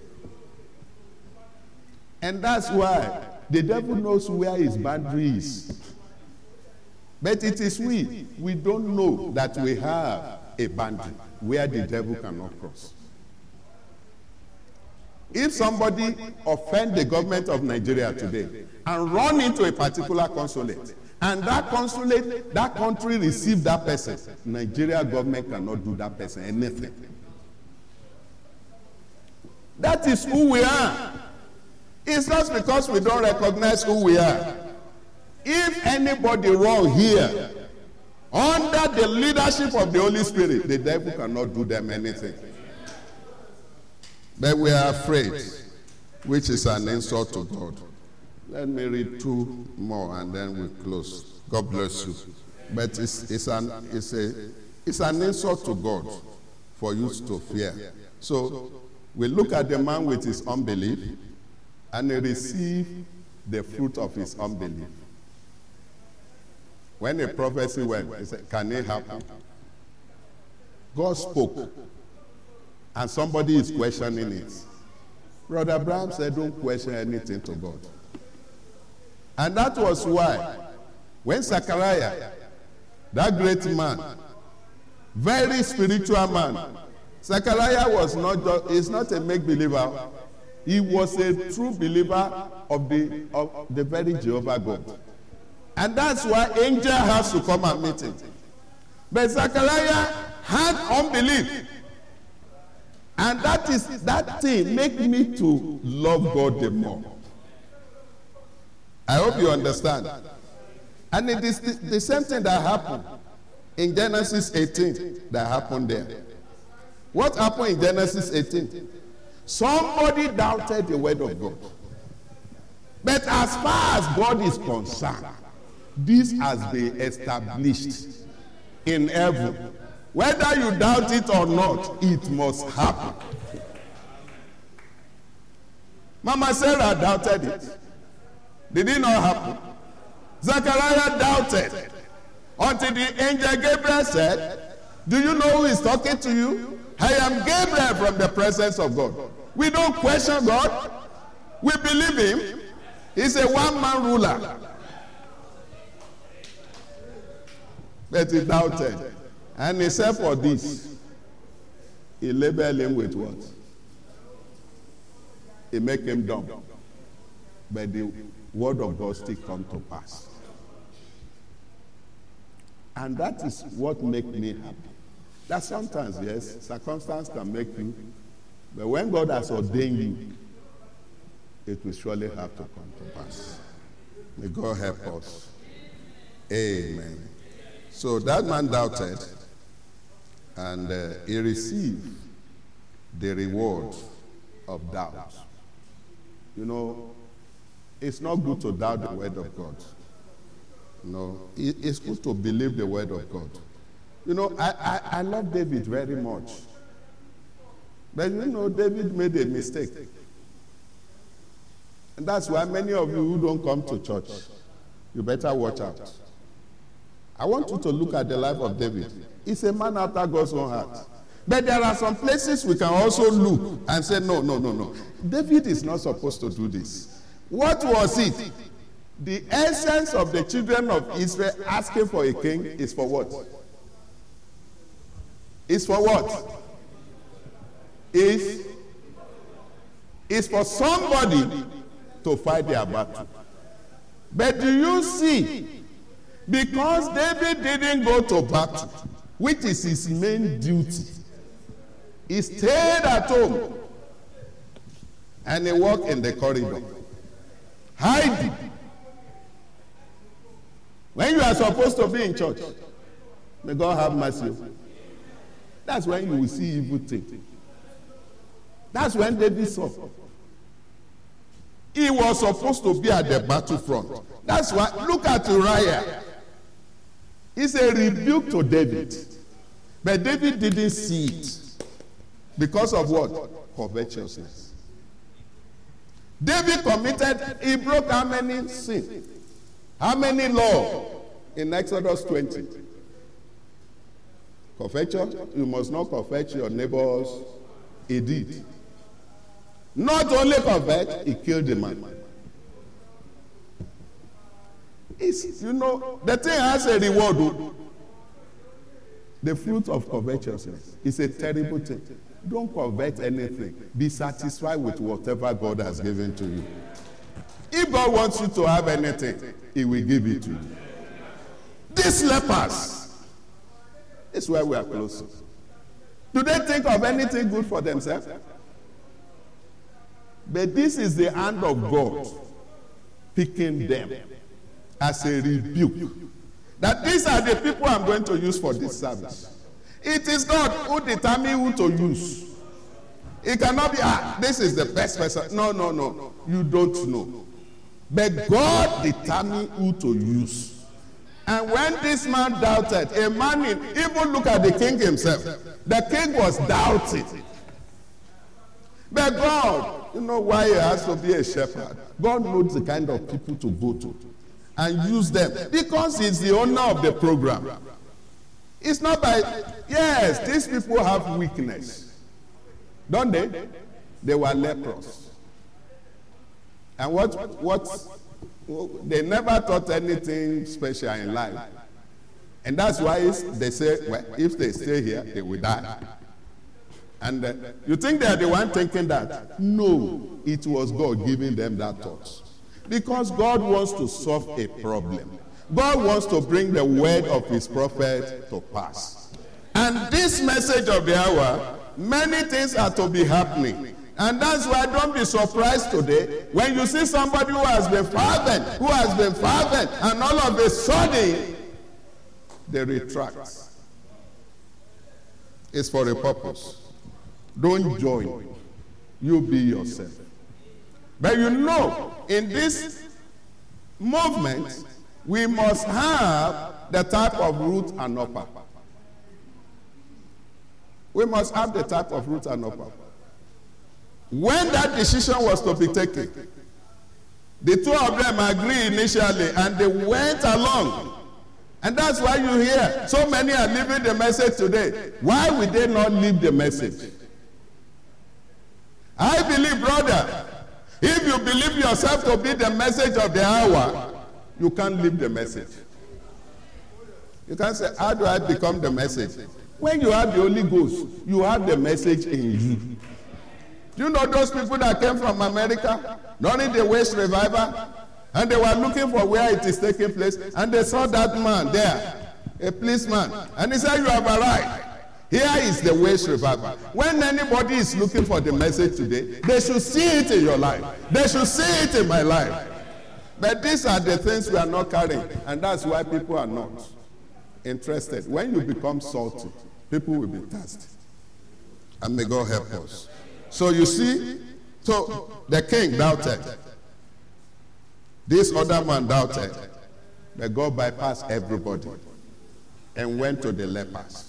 S2: And that's why the devil knows where his boundary is. But it is we don't know that we have a boundary where the devil cannot cross. If somebody offends the government of Nigeria today and run into a particular consulate, and that consulate, that country receive that person, Nigeria government cannot do that person anything. That is who we are. It's not because we don't recognize who we are. If anybody wrong here, under the leadership of the Holy Spirit, the devil cannot do them anything. But we are afraid, which is an insult to God. Let me read two more and then we close. God bless you. But it's an insult to God for you to fear. So we look at the man with his unbelief, and he received the fruit of his unbelief. When a prophecy went, he said, can it happen? God spoke, and somebody is questioning it. Brother Abraham said, don't question anything to God. And that was why, when Zechariah, that great man, very spiritual man, Zechariah was is not a make-believer. He was a true believer of the very Jehovah God. And that's why angel has to come and meet him. But Zechariah had unbelief. And that thing make me to love God the more. I hope you understand. And it is the same thing that happened in Genesis 18 that happened there. What happened in Genesis 18? Somebody doubted the word of God. But as far as God is concerned, this has been established in heaven. Whether you doubt it or not, it must happen. Mama Sarah doubted it. Did it not happen? Zechariah doubted until the angel Gabriel said, do you know who is talking to you? I am Gabriel from the presence of God. We don't question God. We believe him. He's a one-man ruler. But he doubted. And he said for this, he labeled him with what? He make him dumb. But the word of God still come to pass. And that is what makes me happy. That sometimes, yes, circumstance can make you, but when God has ordained you, it will surely have to come to pass. May God help us. Amen. So that man doubted, and he received the reward of doubt. You know, it's not good to doubt the word of God. No, it's good to believe the word of God. You know, I love David very much. But you know, David made a mistake. And that's why many of you who don't come to church, you better watch out. I want you to look at the life of David. He's a man after God's own heart. But there are some places we can also look and say, no. David is not supposed to do this. What was it? The essence of the children of Israel asking for a king is for what? Is for what? Is for somebody to fight their battle. But do you see, because David didn't go to battle, which is his main duty, he stayed at home and he walked in the corridor, hiding. When you are supposed to be in church, may God have mercy. That's when you will see evil things. That's when David saw. He was supposed to be at the battlefront. That's why, look at Uriah. It's a rebuke to David. But David didn't see it. Because of what? Covetousness. David committed, he broke how many sins? How many laws in Exodus 20? Covetous, you must not covet your neighbors. He did. Not only covet, he killed the man. It's, you know, the thing has a reward. The fruit of covetousness is a terrible thing. Don't covet anything. Be satisfied with whatever God has given to you. If God wants you to have anything, he will give it to you. These lepers, this is where we are close. Do they think of anything good for themselves? But this is the hand of God picking them as a rebuke. That these are the people I'm going to use for this service. It is God who determines who to use. It cannot be, this is the best person. No. You don't know. But God determines who to use. And when this man doubted, a man, even look at the king himself. The king was doubting. But God, you know why he has to be a shepherd? God knows the kind of people to go to and use them. Because he's the owner of the program. It's not by, yes, these people have weakness. Don't they? They were lepers. And what they never thought anything special in life. And that's why they say, well, if they stay here, they will die. And you think they are the one thinking that? No, it was God giving them that thought. Because God wants to solve a problem. God wants to bring the word of his prophet to pass. And this message of the hour, many things are to be happening. And that's why don't be surprised today when you see somebody who has been fervent, and all of a sudden, they retract. It's for a purpose. Don't join. You be yourself. But you know, in this movement, we must have the type of root and upper. We must have the type of root and upper. When that decision was to be taken, the two of them agreed initially and they went along. And that's why you hear so many are leaving the message today. Why would they not leave the message? I believe, brother, if you believe yourself to be the message of the hour, you can't leave the message. You can't say, how do I become the message? When you have the Holy Ghost, you have the message in you. Do you know those people that came from America during the West Revival? And they were looking for where it is taking place. And they saw that man there, a policeman. And he said, you have arrived. Here is the West Revival. When anybody is looking for the message today, they should see it in your life. They should see it in my life. But these are the things we are not carrying. And that's why people are not interested. When you become salty, people will be thirsty. And may God help us. So you see, so the king doubted. This other man doubted. But God bypassed everybody and went to the lepers.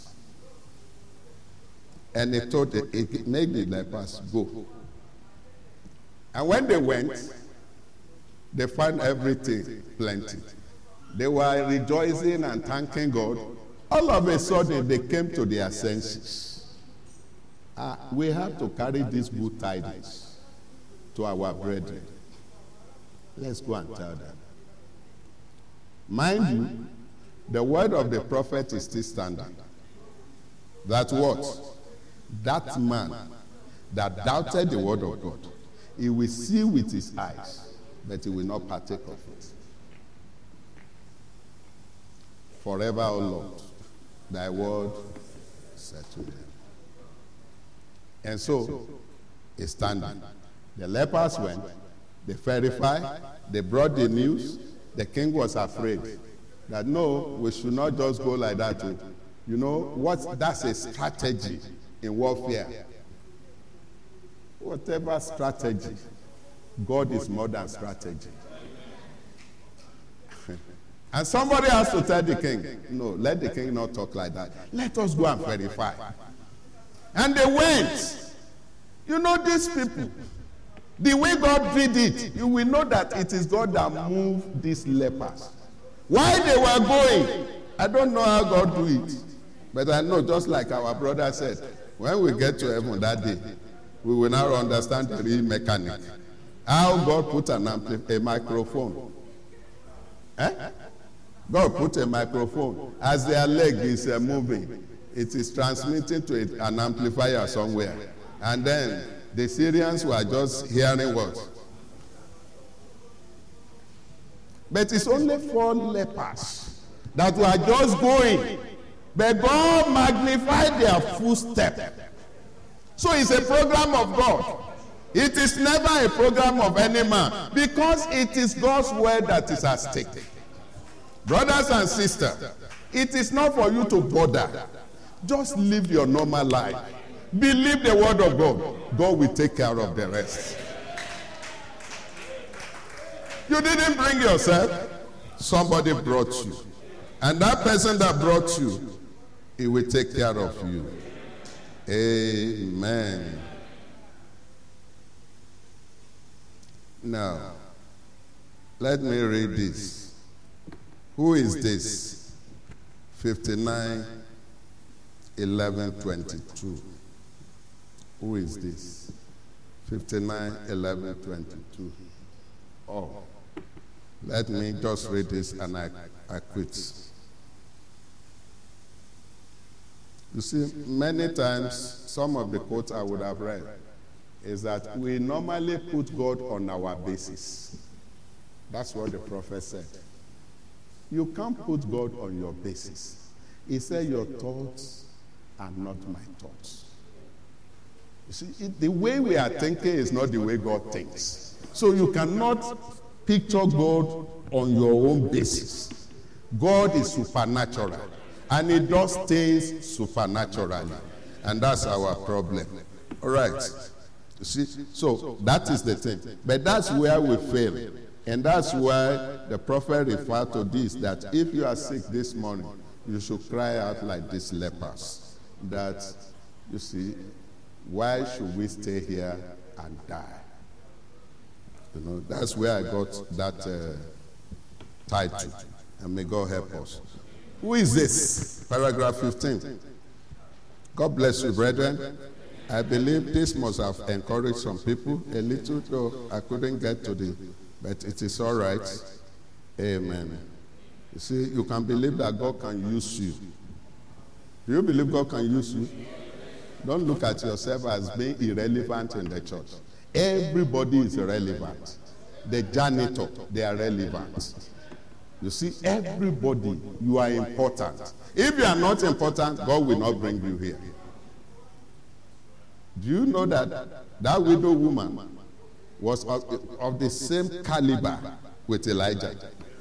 S2: And he told he made the lepers go. And when they went, they found everything plenty. They were rejoicing and thanking God. All of a sudden, they came to their senses. We have to carry these good tidings to our brethren. Let's go and tell them. Mind you, the word of the prophet is still standing. That what? That man that doubted the word of God, he will see with his eyes, but he will not partake of it. Forever, O Lord, thy word settle them. And so, he's standing. The lepers went, they verified, they brought the news. The king was afraid that no, we should not just go like that. You know what? That's a strategy in warfare. Whatever strategy, God is more than strategy. And somebody has to tell the king, no, let the king not talk like that. Let us go and verify. And they went. You know these people, the way God did it, you will know that it is God that moved these lepers. Why they were going, I don't know how God do it. But I know, just like our brother said, when we get to heaven that day, we will now understand the real mechanic. How God put a microphone. God put a microphone. As their leg is moving, it is transmitting to an amplifier somewhere. And then the Syrians were just hearing what? But it's only 4 lepers that were just going. But God magnified their footstep. So it's a program of God. It is never a program of any man, because it is God's word that is at stake. Brothers and sisters, it is not for you to bother. Just live your normal life. Believe the word of God. God will take care of the rest. You didn't bring yourself. Somebody brought you. And that person that brought you, he will take care of you. Amen. Now, let me read this. Who is this? 59, 11, 22. Who is this? 59, 11, 22. Oh, let me just read this and I quit. You see, many times, some of the quotes I would have read is that we normally put God on our basis. That's what the prophet said. You can't put God on your basis. He said, your thoughts are not my thoughts. You see, the way we are thinking is not the way God thinks. So you cannot picture God on your own basis. God is supernatural, and he does things supernaturally. And that's our problem. All right. You see, so that is the thing. But that's where we fail. And that's why the prophet referred to this, that if you are sick this morning, you should cry out like these lepers. That, you see, why should we stay here and die? You know, that's where I got that title. And may God help us. Who is this? Paragraph 15. God bless you, brethren. I believe this must have encouraged some people a little, though I couldn't get to the, but it is all right. Amen. You see, you can believe that God can use you. Do you believe God can use you? Don't look at yourself as being irrelevant in the church. Everybody is relevant. The janitor, they are relevant. You see, everybody, you are important. If you are not important, God will not bring you here. Do you know that that widow woman was of the same caliber with Elijah?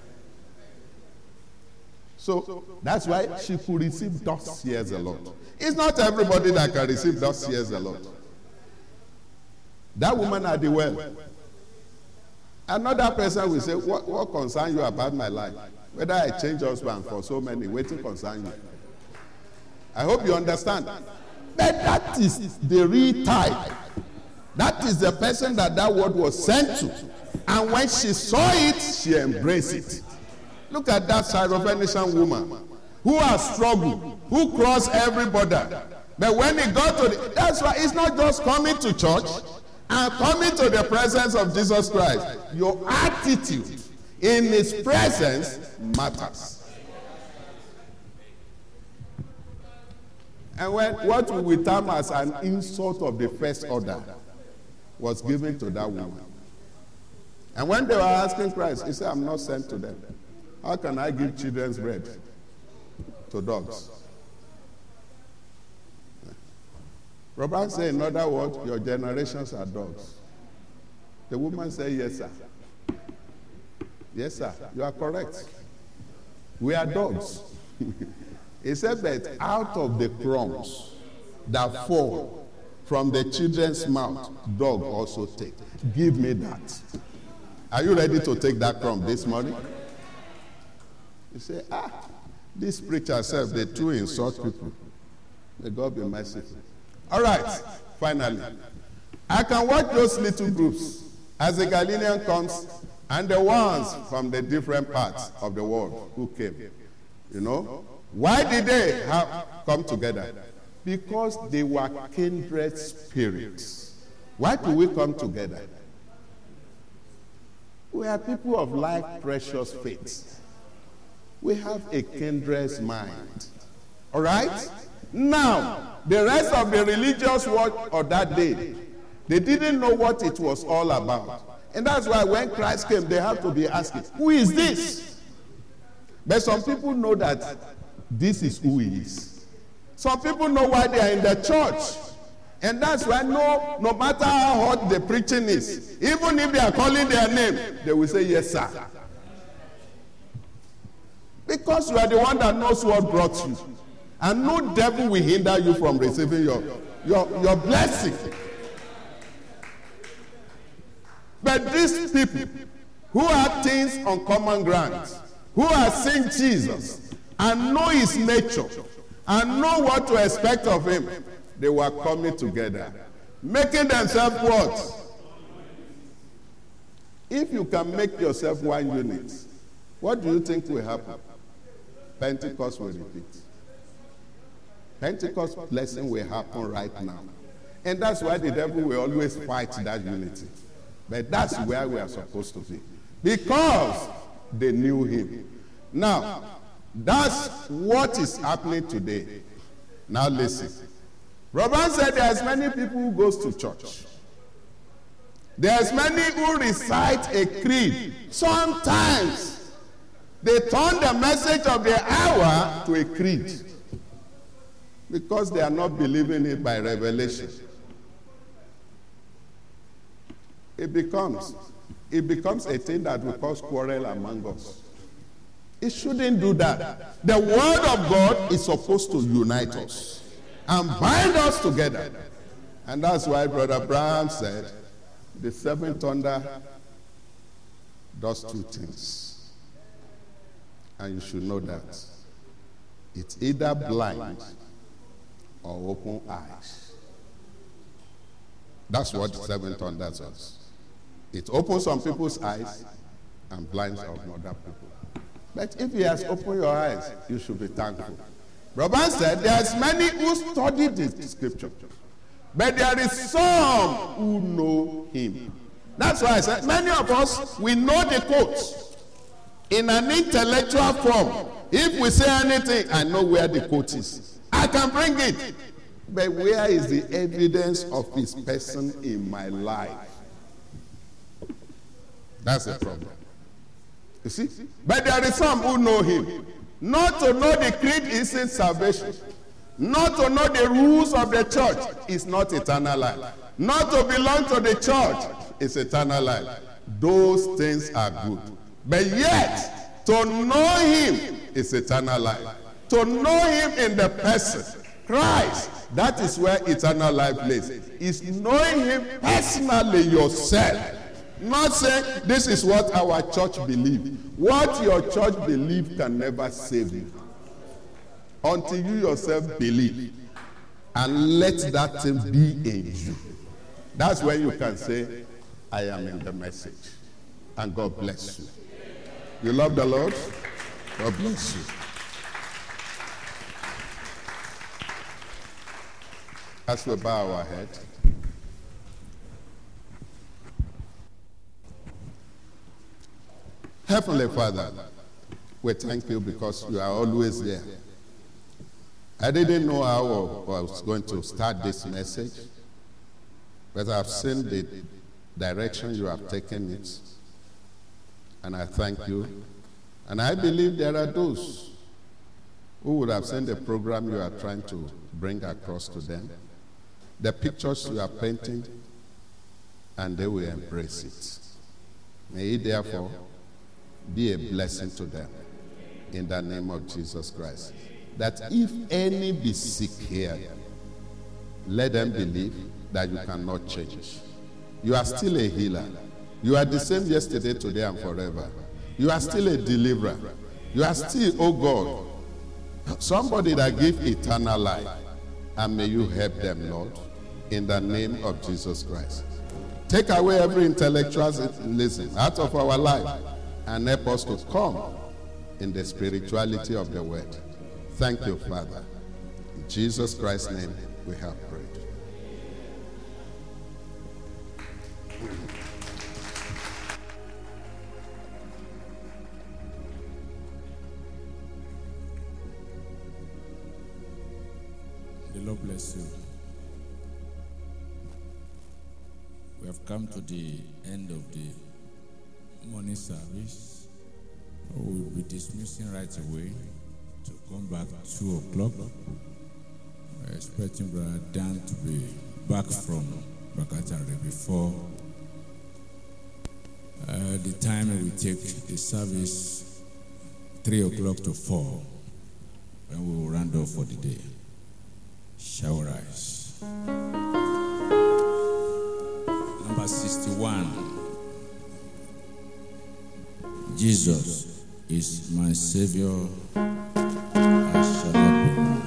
S2: So that's why she could receive thus says the Lord. It's not everybody that can receive thus says the Lord. That woman at the well. Another person will say, what concerns you about my life? Whether I change husband for so many, waiting concern you. I hope you understand. But that is the real type. That is the person that word was sent to. And when she saw it, she embraced it. Look at that Syrophoenician woman who has struggled, who crossed every border. But when he got to that's why it's not just coming to church and coming to the presence of Jesus Christ. Your attitude in his presence matters. And what we term as an insult of the first order was given to that woman. And when they were asking Christ, he said, I'm not sent to them. How can I give children's bread to dogs? Robert said, in other words, your generations are dogs. The woman said, yes, sir. Yes, sir, you are correct. We are dogs. He said, but out of the crumbs that fall from the children's mouth, dog also take. Give me that. Are you ready to take that crumb this morning? You say, this preacher said they too insult people. May God be merciful. All right, finally. I can watch those little groups as the Galilean comes and the ones from the different parts of the world who came. You know, why did they come together? Because they were kindred spirits. Why do we come together? We are people of like precious faith. We have a kindred mind. All right? Now, the rest of the religious world of that day, they didn't know what it was all about. And that's why when Christ came, they have to be asking, who is this? But some people know that this is who he is. Some people know why they are in the church. And that's why no matter how hot the preaching is, even if they are calling their name, they will say, yes, sir. Because you are the one that knows what brought you. And no devil will hinder you from receiving your blessing. But these people who have things on common ground, who have seen Jesus and know his nature and know what to expect of him, they were coming together, making themselves what? If you can make yourself one unit, what do you think will happen? Pentecost will repeat. Pentecost blessing will happen right now. And that's why the devil will always fight that unity. But that's where we are supposed to be. Because they knew him. Now, that's what is happening today. Now listen. Robert said there's many people who goes to church. There's many who recite a creed. Sometimes they turn the message of the hour to a creed. Because they are not believing it by revelation. It becomes a thing that will cause quarrel among us. It shouldn't do that. The word of God is supposed to unite us and bind us together. And that's why Brother Abraham said, the seventh thunder does two things. And you should know that. It's either blind or open eyes. That's what the seventh thunder does. It opens some people's eyes and blinds other people. But if he has opened your eyes, you should be thankful. Robert said, there's many who study the scripture, but there is some who know him. That's why I said, many of us, we know the quotes in an intellectual form. If we say anything, I know where the quote is. I can bring it. But where is the evidence of his person in my life? That's the problem. You see? But there is some who know him. Not to know the creed isn't salvation. Not to know the rules of the church is not eternal life. Not to belong to the church is eternal life. Those things are good. But yet, to know him is eternal life. To know him in the person, Christ, that is where eternal life lives. Is knowing him personally yourself. Not saying this is what our church believes. What your church believes can never save you. Until you yourself believe. And let that thing be in you. That's when you can say, I am in the message. And God bless you. You love the Lord? God bless you. As we bow our head. Heavenly Father, we thank you because you are always there. I didn't know how I was going to start this message, but I've seen the direction you have taken it, and I thank you. And I believe there are those who would have seen the program you are trying to bring across to them, the pictures you are painting, and they will embrace it. May it therefore be a blessing to them. In the name of Jesus Christ. that if any be sick here, let them believe that you cannot change. You are still a healer. You are the same yesterday, today, and forever. You are still a deliverer. You are still, oh God, somebody that gives eternal life. And may you help them, Lord, in the name of Jesus Christ. Take away every intellectualism out of our life and help us to come in the spirituality of the word. Thank you, Father. In Jesus Christ's name we have prayed.
S1: The Lord bless you. We have come to the end of the morning service. We will be dismissing right away to come back 2 o'clock. We're expecting Brother Dan to be back from Bakatare before the time we take the service 3 o'clock to 4, and we will round off for the day. Shall we rise? Number 61. Jesus is my Savior. I shall not be moved.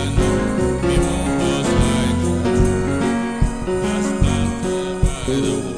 S2: With